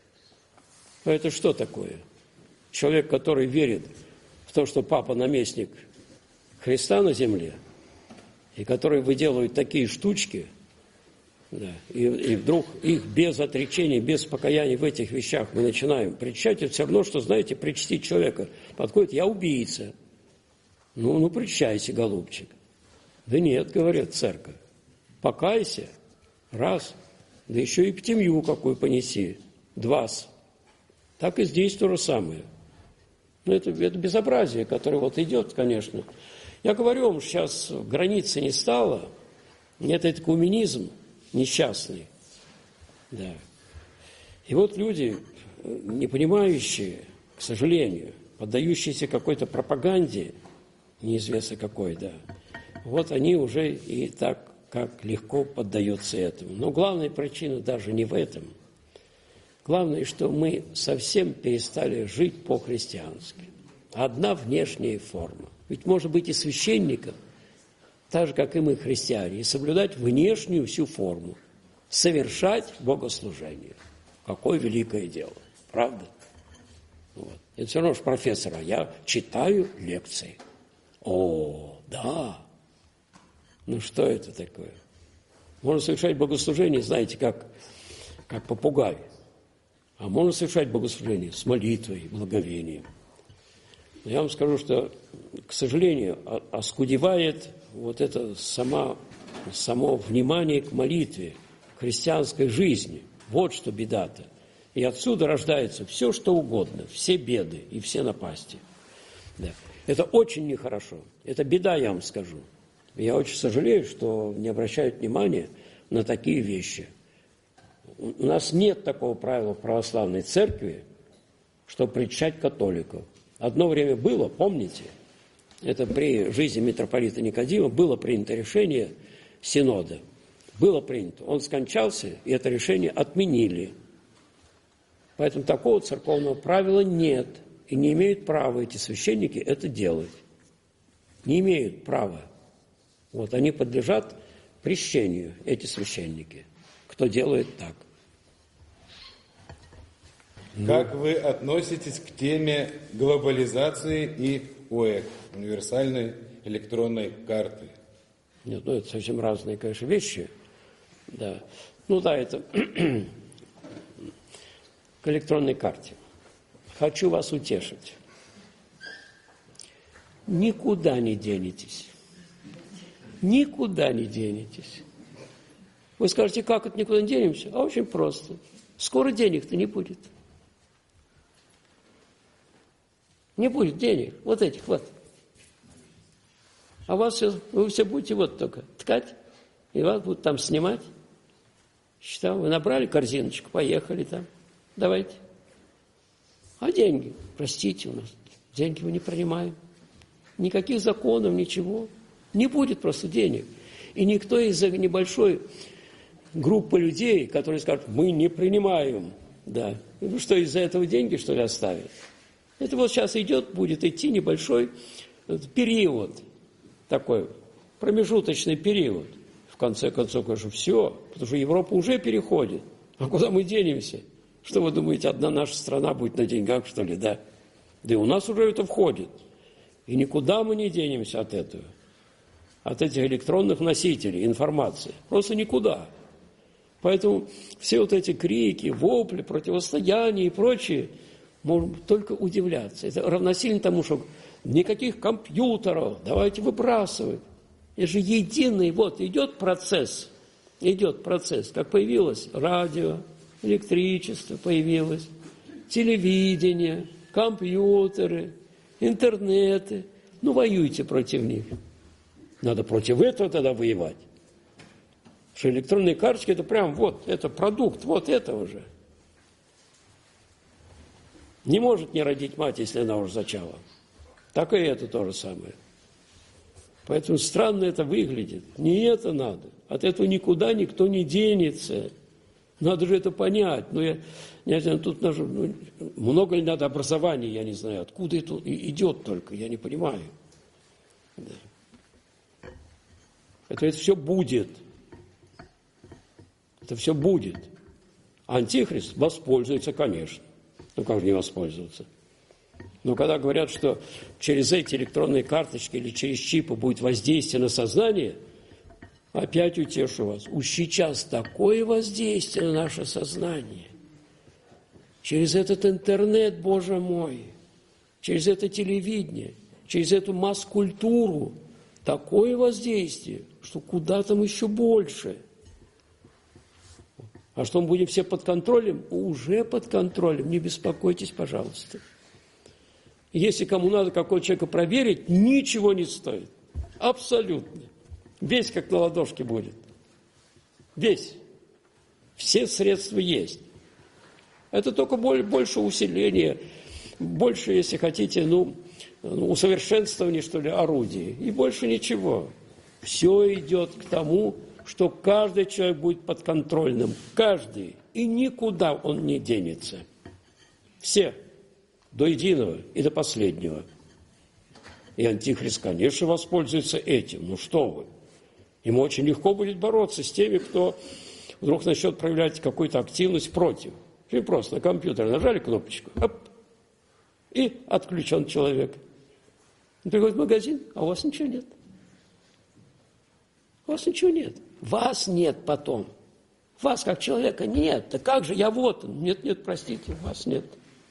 Это что такое? Человек, который верит в то, что папа наместник Христа на земле, и который выделывает такие штучки, да, и, и вдруг их без отречения, без покаяния в этих вещах мы начинаем причащать, это все равно, что, знаете, причастить человека. Подходит, я убийца. Ну, ну, причащайся, голубчик. Да нет, говорят, церковь. Покайся, раз, да еще и птемью какую понеси, двас. Так и здесь то же самое. Ну, это, это безобразие, которое вот идет, конечно. Я говорю вам, сейчас границы не стало, это экуменизм несчастный. Да. И вот люди, не понимающие, к сожалению, поддающиеся какой-то пропаганде, неизвестно какой, да, вот они уже и так, как легко поддаются этому. Но главная причина даже не в этом. Главное, что мы совсем перестали жить по-христиански. Одна внешняя форма. Ведь может быть и священником, так же, как и мы, христиане, и соблюдать внешнюю всю форму, совершать богослужение. Какое великое дело, правда? Вот. Это все равно, что профессор, а я читаю лекции. О, да. Ну, что это такое? Можно совершать богослужение, знаете, как, как попугай. А можно совершать богослужение с молитвой, благовением. Но я вам скажу, что, к сожалению, оскудевает вот это сама, само внимание к молитве, к христианской жизни. Вот что беда-то. И отсюда рождается все, что угодно, все беды и все напасти. Да. Это очень нехорошо. Это беда, я вам скажу. Я очень сожалею, что не обращают внимания на такие вещи. У нас нет такого правила в православной церкви, чтобы причащать католиков. Одно время было, помните, это при жизни митрополита Никодима, было принято решение синода. Было принято. Он скончался, и это решение отменили. Поэтому такого церковного правила нет. И не имеют права эти священники это делать. Не имеют права. Вот они подлежат прещению, эти священники, кто делает так. Как вы относитесь к теме глобализации и ОЭК, универсальной электронной карты? Нет, ну это совсем разные, конечно, вещи. Да. Ну да, это к электронной карте. Хочу вас утешить. Никуда не денетесь. Никуда не денетесь. Вы скажете, как это никуда не денемся? А очень просто. Скоро денег-то не будет. Не будет денег. Вот этих вот. А вас все, вы все будете вот только ткать, и вас будут там снимать. Считал, вы набрали корзиночку, поехали там. Давайте. А деньги? Простите, у нас деньги мы не принимаем. Никаких законов, ничего. Не будет просто денег. И никто из-за небольшой группы людей, которые скажут, мы не принимаем, да. Ну что, из-за этого деньги, что ли, оставят? Это вот сейчас идет, будет идти небольшой период, такой промежуточный период. В конце концов, конечно, все, потому что Европа уже переходит. А куда мы денемся? Что вы думаете, одна наша страна будет на деньгах, что ли, да? Да и у нас уже это входит. И никуда мы не денемся от этого. От этих электронных носителей информации. Просто никуда. Поэтому все вот эти крики, вопли, противостояния и прочее, можно только удивляться. Это равносильно тому, что никаких компьютеров, давайте выбрасывать. Это же единый, вот идет процесс, идет процесс. Как появилось радио, электричество появилось, телевидение, компьютеры, интернеты. Ну, воюйте против них. Надо против этого тогда воевать. Что электронные карточки, это прям вот, это продукт вот этого же. Не может не родить мать, если она уже зачала. Так и это то же самое. Поэтому странно это выглядит. Не это надо. От этого никуда никто не денется. Надо же это понять. Но я, я знаю, тут даже, ну, много ли надо образования, я не знаю. Откуда это идет только, я не понимаю. Да. Это, это все будет. Это все будет. Антихрист воспользуется, конечно. Ну, как же не воспользоваться? Но когда говорят, что через эти электронные карточки или через чипы будет воздействие на сознание, опять утешу вас. Уж сейчас такое воздействие на наше сознание. Через этот интернет, Боже мой, через это телевидение, через эту масс-культуру, такое воздействие, что куда там еще больше. А что мы будем все под контролем? Уже под контролем. Не беспокойтесь, пожалуйста. Если кому надо какого человека проверить, ничего не стоит. Абсолютно. Весь как на ладошке будет. Весь. Все средства есть. Это только больше усиления, больше, если хотите, ну, усовершенствование, что ли, орудий. И больше ничего. Все идет к тому, что каждый человек будет подконтрольным. Каждый. И никуда он не денется. Все. До единого и до последнего. И Антихрист, конечно, воспользуется этим. Ну что вы. Ему очень легко будет бороться с теми, кто вдруг начнет проявлять какую-то активность против. Очень просто. На компьютере нажали кнопочку. Оп, и отключен человек. Он приходит в магазин, а у вас ничего нет. У вас ничего нет. Вас нет потом. Вас как человека нет. Да как же, я вот он. Нет, нет, простите, вас нет.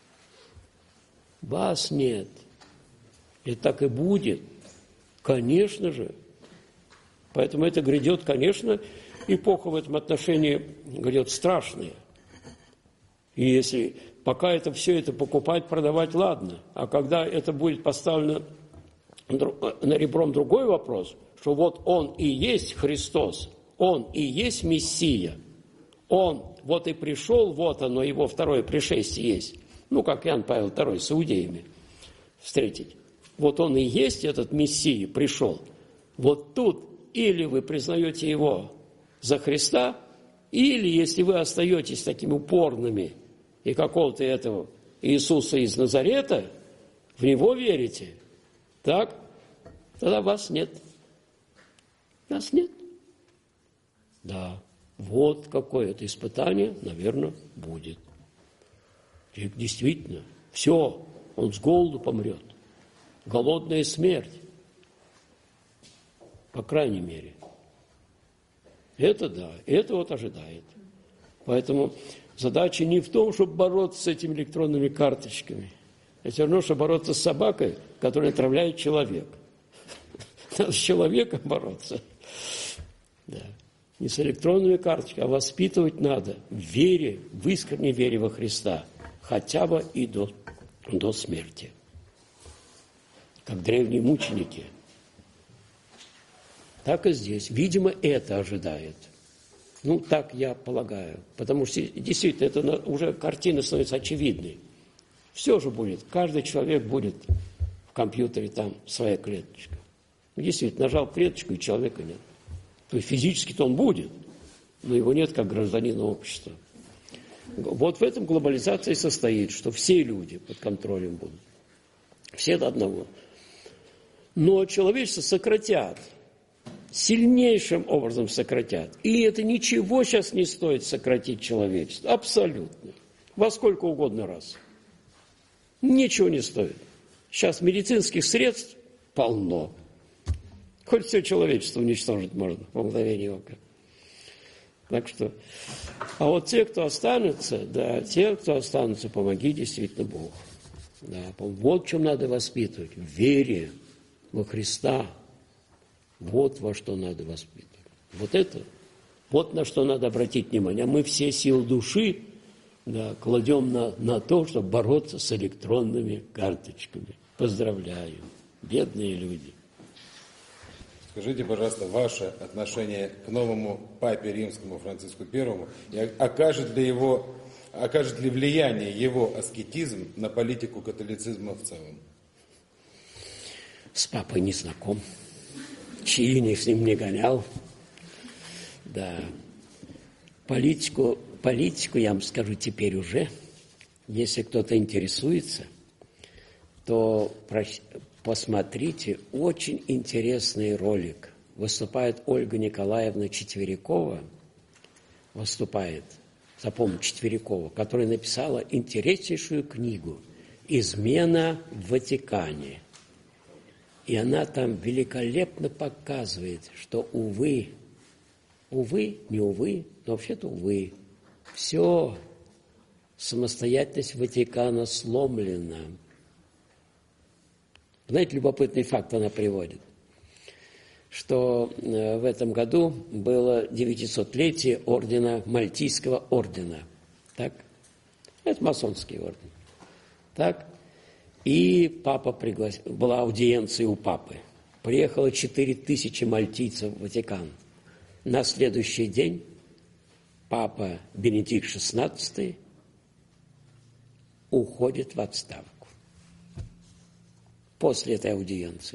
Вас нет. И так и будет. Конечно же. Поэтому это грядет, конечно, эпоха в этом отношении грядет страшная. И если пока это все это покупать, продавать, ладно. А когда это будет поставлено на ребром другой вопрос, что вот он и есть Христос, он и есть Мессия, он вот и пришел, вот оно, его второе пришествие есть. Ну, как Иоанн Павел второй с иудеями встретить. Вот он и есть этот Мессия, пришел. Вот тут или вы признаете его за Христа, или, если вы остаетесь такими упорными и какого-то этого Иисуса из Назарета, в Него верите, так, тогда вас нет. Нас нет. Да, вот какое-то испытание, наверное, будет. И действительно, все, он с голоду помрет. Голодная смерть. По крайней мере. Это да, это вот ожидает. Поэтому задача не в том, чтобы бороться с этими электронными карточками. Это все равно, что бороться с собакой, которая отравляет человека. Надо с человеком бороться. Да. Не с электронными карточками, а воспитывать надо в вере, в искренней вере во Христа. Хотя бы и до, до смерти. Как древние мученики. Так и здесь. Видимо, это ожидает. Ну, так я полагаю. Потому что действительно, это уже картина становится очевидной. Все же будет. Каждый человек будет в компьютере, там своя клеточка. Действительно, нажал клеточку, и человека нет. То есть физически-то он будет, но его нет как гражданина общества. Вот в этом глобализация и состоит, что все люди под контролем будут. Все до одного. Но человечество сократят. Сильнейшим образом сократят. И это ничего сейчас не стоит сократить человечество. Абсолютно. Во сколько угодно раз. Ничего не стоит. Сейчас медицинских средств полно. Хоть все человечество уничтожить можно по мгновению ока. Так что, а вот те, кто останутся, да, те, кто останутся, помоги действительно Бог. Да, вот в чем надо воспитывать. В вере во Христа. Вот во что надо воспитывать. Вот это, вот на что надо обратить внимание. А мы все силы души, да, кладем на, на то, чтобы бороться с электронными карточками. Поздравляю, бедные люди. Скажите, пожалуйста, ваше отношение к новому папе римскому Франциску Первому, и окажет ли, его, окажет ли влияние его аскетизм на политику католицизма в целом? С папой не знаком. Чаи с ним не гонял. Да. Политику, политику, я вам скажу теперь уже, если кто-то интересуется, то посмотрите очень интересный ролик. Выступает Ольга Николаевна Четверякова, выступает, запомните, Четверякова, которая написала интереснейшую книгу «Измена в Ватикане». И она там великолепно показывает, что, увы, увы, не увы, но вообще-то увы, все, самостоятельность Ватикана сломлена. Знаете, любопытный факт она приводит, что в этом году было девятисотлетие ордена, Мальтийского ордена. Так? Это масонский орден. Так? И папа пригласил, была аудиенция у папы. Приехало четыре тысячи мальтийцев в Ватикан. На следующий день папа Бенедикт шестнадцатый уходит в отставку. После этой аудиенции.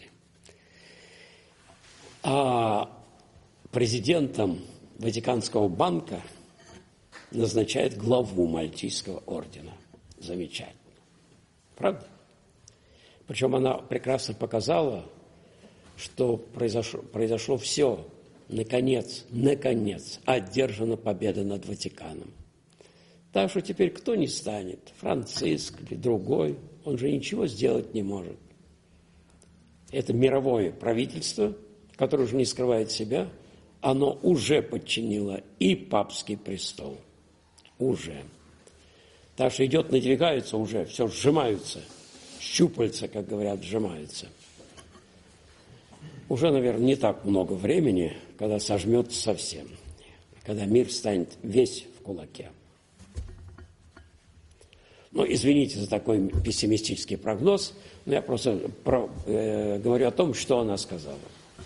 А президентом Ватиканского банка назначает главу Мальтийского ордена. Замечательно. Правда? Причем она прекрасно показала, что произошло, произошло все, наконец, наконец, одержана победа над Ватиканом. Так что теперь кто не станет, Франциск или другой, он же ничего сделать не может. Это мировое правительство, которое уже не скрывает себя, оно уже подчинило и папский престол. Уже. Так что идет, надвигаются уже, все сжимаются. Щупальца, как говорят, сжимаются. Уже, наверное, не так много времени, когда сожмется совсем. Когда мир станет весь в кулаке. Ну, извините за такой пессимистический прогноз, но я просто про, э, говорю о том, что она сказала.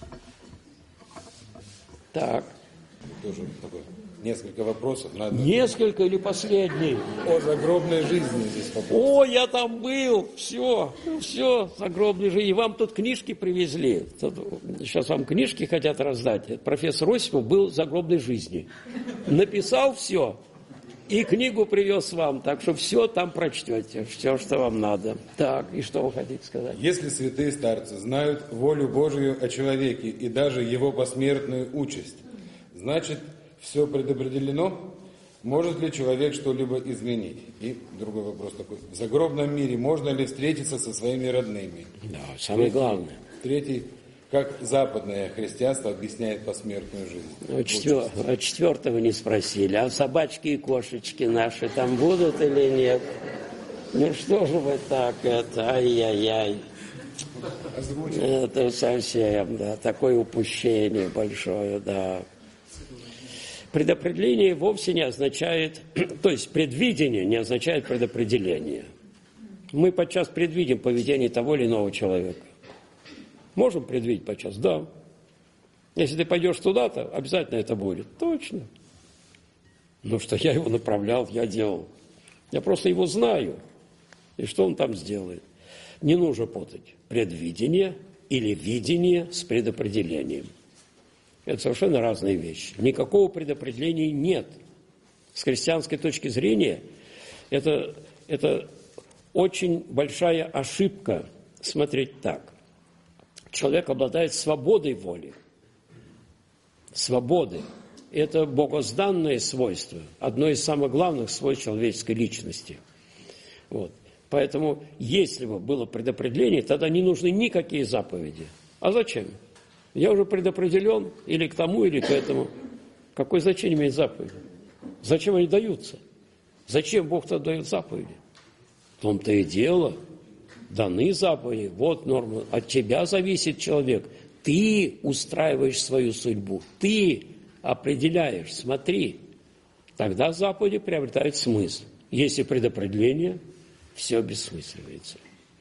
Так. Тоже такой, несколько вопросов. Надо... Несколько или последний? О загробной жизни здесь вопрос. О, я там был, все, все, загробной жизни. И вам тут книжки привезли. Тут, сейчас вам книжки хотят раздать. Профессор Осипов был в загробной жизни. Написал все. И книгу привез вам, так что все там прочтете, все, что вам надо. Так, и что вы хотите сказать? Если святые старцы знают волю Божию о человеке и даже его посмертную участь, значит, все предопределено? Может ли человек что-либо изменить? И другой вопрос такой. В загробном мире можно ли встретиться со своими родными? Да, самое главное. Третий. Как западное христианство объясняет посмертную жизнь? А, четвер... а четвертого не спросили. А собачки и кошечки наши там будут или нет? Ну что же вы так это? Ай-яй-яй. Это совсем, да, такое упущение большое, да. Предопределение вовсе не означает, то есть предвидение не означает предопределение. Мы подчас предвидим поведение того или иного человека. Можем предвидеть подчас? Да. Если ты пойдешь туда-то, обязательно это будет. Точно. Ну что, я его направлял, я делал. Я просто его знаю. И что он там сделает? Не нужно путать предвидение или видение с предопределением. Это совершенно разные вещи. Никакого предопределения нет. С христианской точки зрения это, это очень большая ошибка смотреть так. Человек обладает свободой воли. Свободы. Это богозданное свойство. Одно из самых главных свойств человеческой личности. Вот. Поэтому, если бы было предопределение, тогда не нужны никакие заповеди. А зачем? Я уже предопределен или к тому, или к этому. Какое значение имеет заповеди? Зачем они даются? Зачем Бог-то дает заповеди? В том-то и дело. Даны заповеди, вот норма. От тебя зависит человек. Ты устраиваешь свою судьбу. Ты определяешь. Смотри. Тогда заповеди приобретают смысл. Если предопределение, все бессмысливается.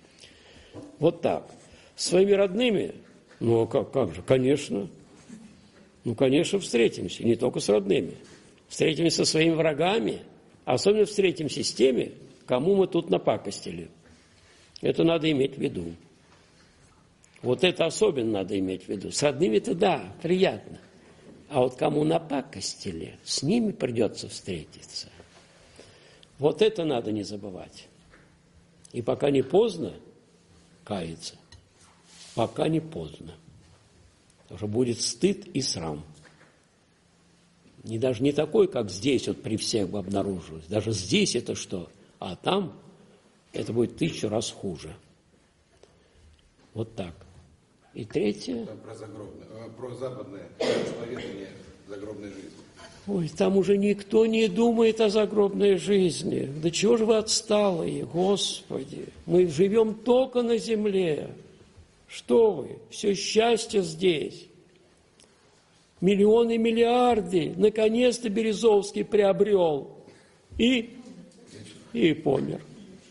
Вот так. Своими родными, ну а как, как же, конечно. Ну, конечно, встретимся. Не только с родными. Встретимся со своими врагами. Особенно встретимся с теми, кому мы тут напакостили. Это надо иметь в виду. Вот это особенно надо иметь в виду. С родными-то да, приятно. А вот кому напакостили, с ними придется встретиться. Вот это надо не забывать. И пока не поздно каяться, пока не поздно. Потому что будет стыд и срам. Не даже не такой, как здесь вот при всех бы обнаружилось. Даже здесь это что? А там это будет тысячу раз хуже. Вот так. И третье. Там про, загробное, про западное исповедание загробной жизни. Ой, там уже никто не думает о загробной жизни. Да чего же вы отсталые, Господи? Мы живем только на земле. Что вы? Все счастье здесь. Миллионы, миллиарды. Наконец-то Березовский приобрел. И, и помер.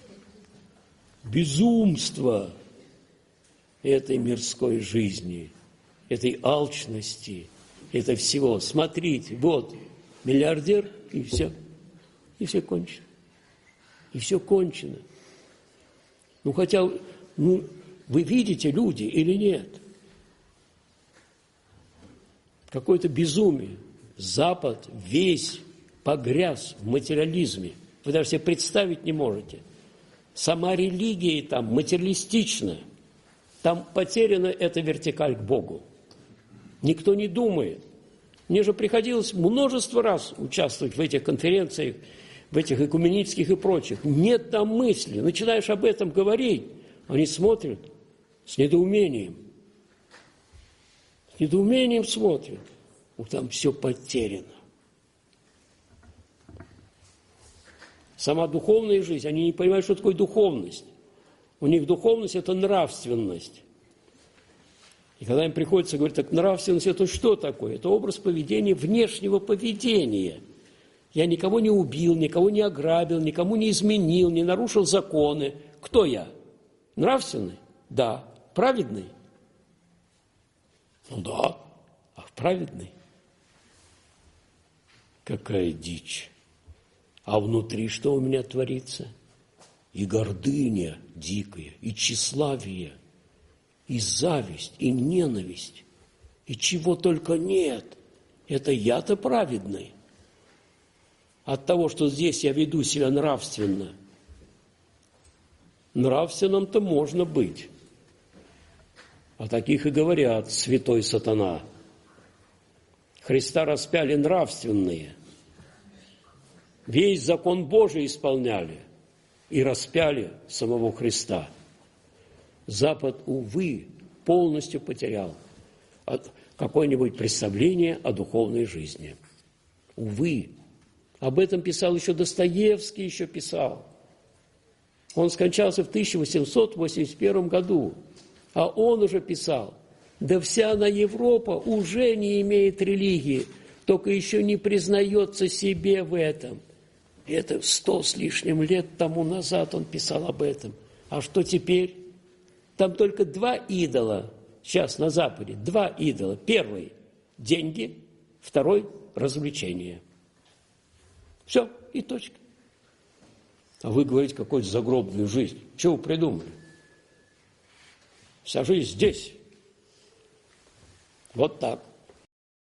Безумство этой мирской жизни, этой алчности, это всего. Смотрите, вот, миллиардер, и все. И все кончено. И все кончено. Ну, хотя, ну, вы видите, люди, или нет? Какое-то безумие. Запад весь погряз в материализме. Вы даже себе представить не можете. Сама религия там материалистична. Там потеряна эта вертикаль к Богу. Никто не думает. Мне же приходилось множество раз участвовать в этих конференциях, в этих экуменических и прочих. Нет там мысли. Начинаешь об этом говорить, они смотрят с недоумением. С недоумением смотрят. Ну, там все потеряно. Сама духовная жизнь, они не понимают, что такое духовность. У них духовность – это нравственность. И когда им приходится говорить, так нравственность – это что такое? Это образ поведения, внешнего поведения. Я никого не убил, никого не ограбил, никому не изменил, не нарушил законы. Кто я? Нравственный? Да. Праведный? Ну да. А праведный? Какая дичь. А внутри что у меня творится? И гордыня дикая, и тщеславие, и зависть, и ненависть, и чего только нет. Это я-то праведный. от того, что здесь я веду себя нравственно. Нравственным-то можно быть. О таких и говорят: святой сатана. Христа распяли нравственные. Весь закон Божий исполняли и распяли самого Христа. Запад, увы, полностью потерял какое-нибудь представление о духовной жизни. Увы. Об этом писал еще Достоевский, еще писал. Он скончался в тысяча восемьсот восемьдесят первом году, а он уже писал: да вся она Европа уже не имеет религии, только еще не признается себе в этом. И это сто с лишним лет тому назад он писал об этом. А что теперь? Там только два идола сейчас на Западе, два идола. Первый – деньги, второй – развлечения. Все, и точка. А вы говорите, какую-то загробную жизнь. Чего вы придумали? Вся жизнь здесь. Вот так.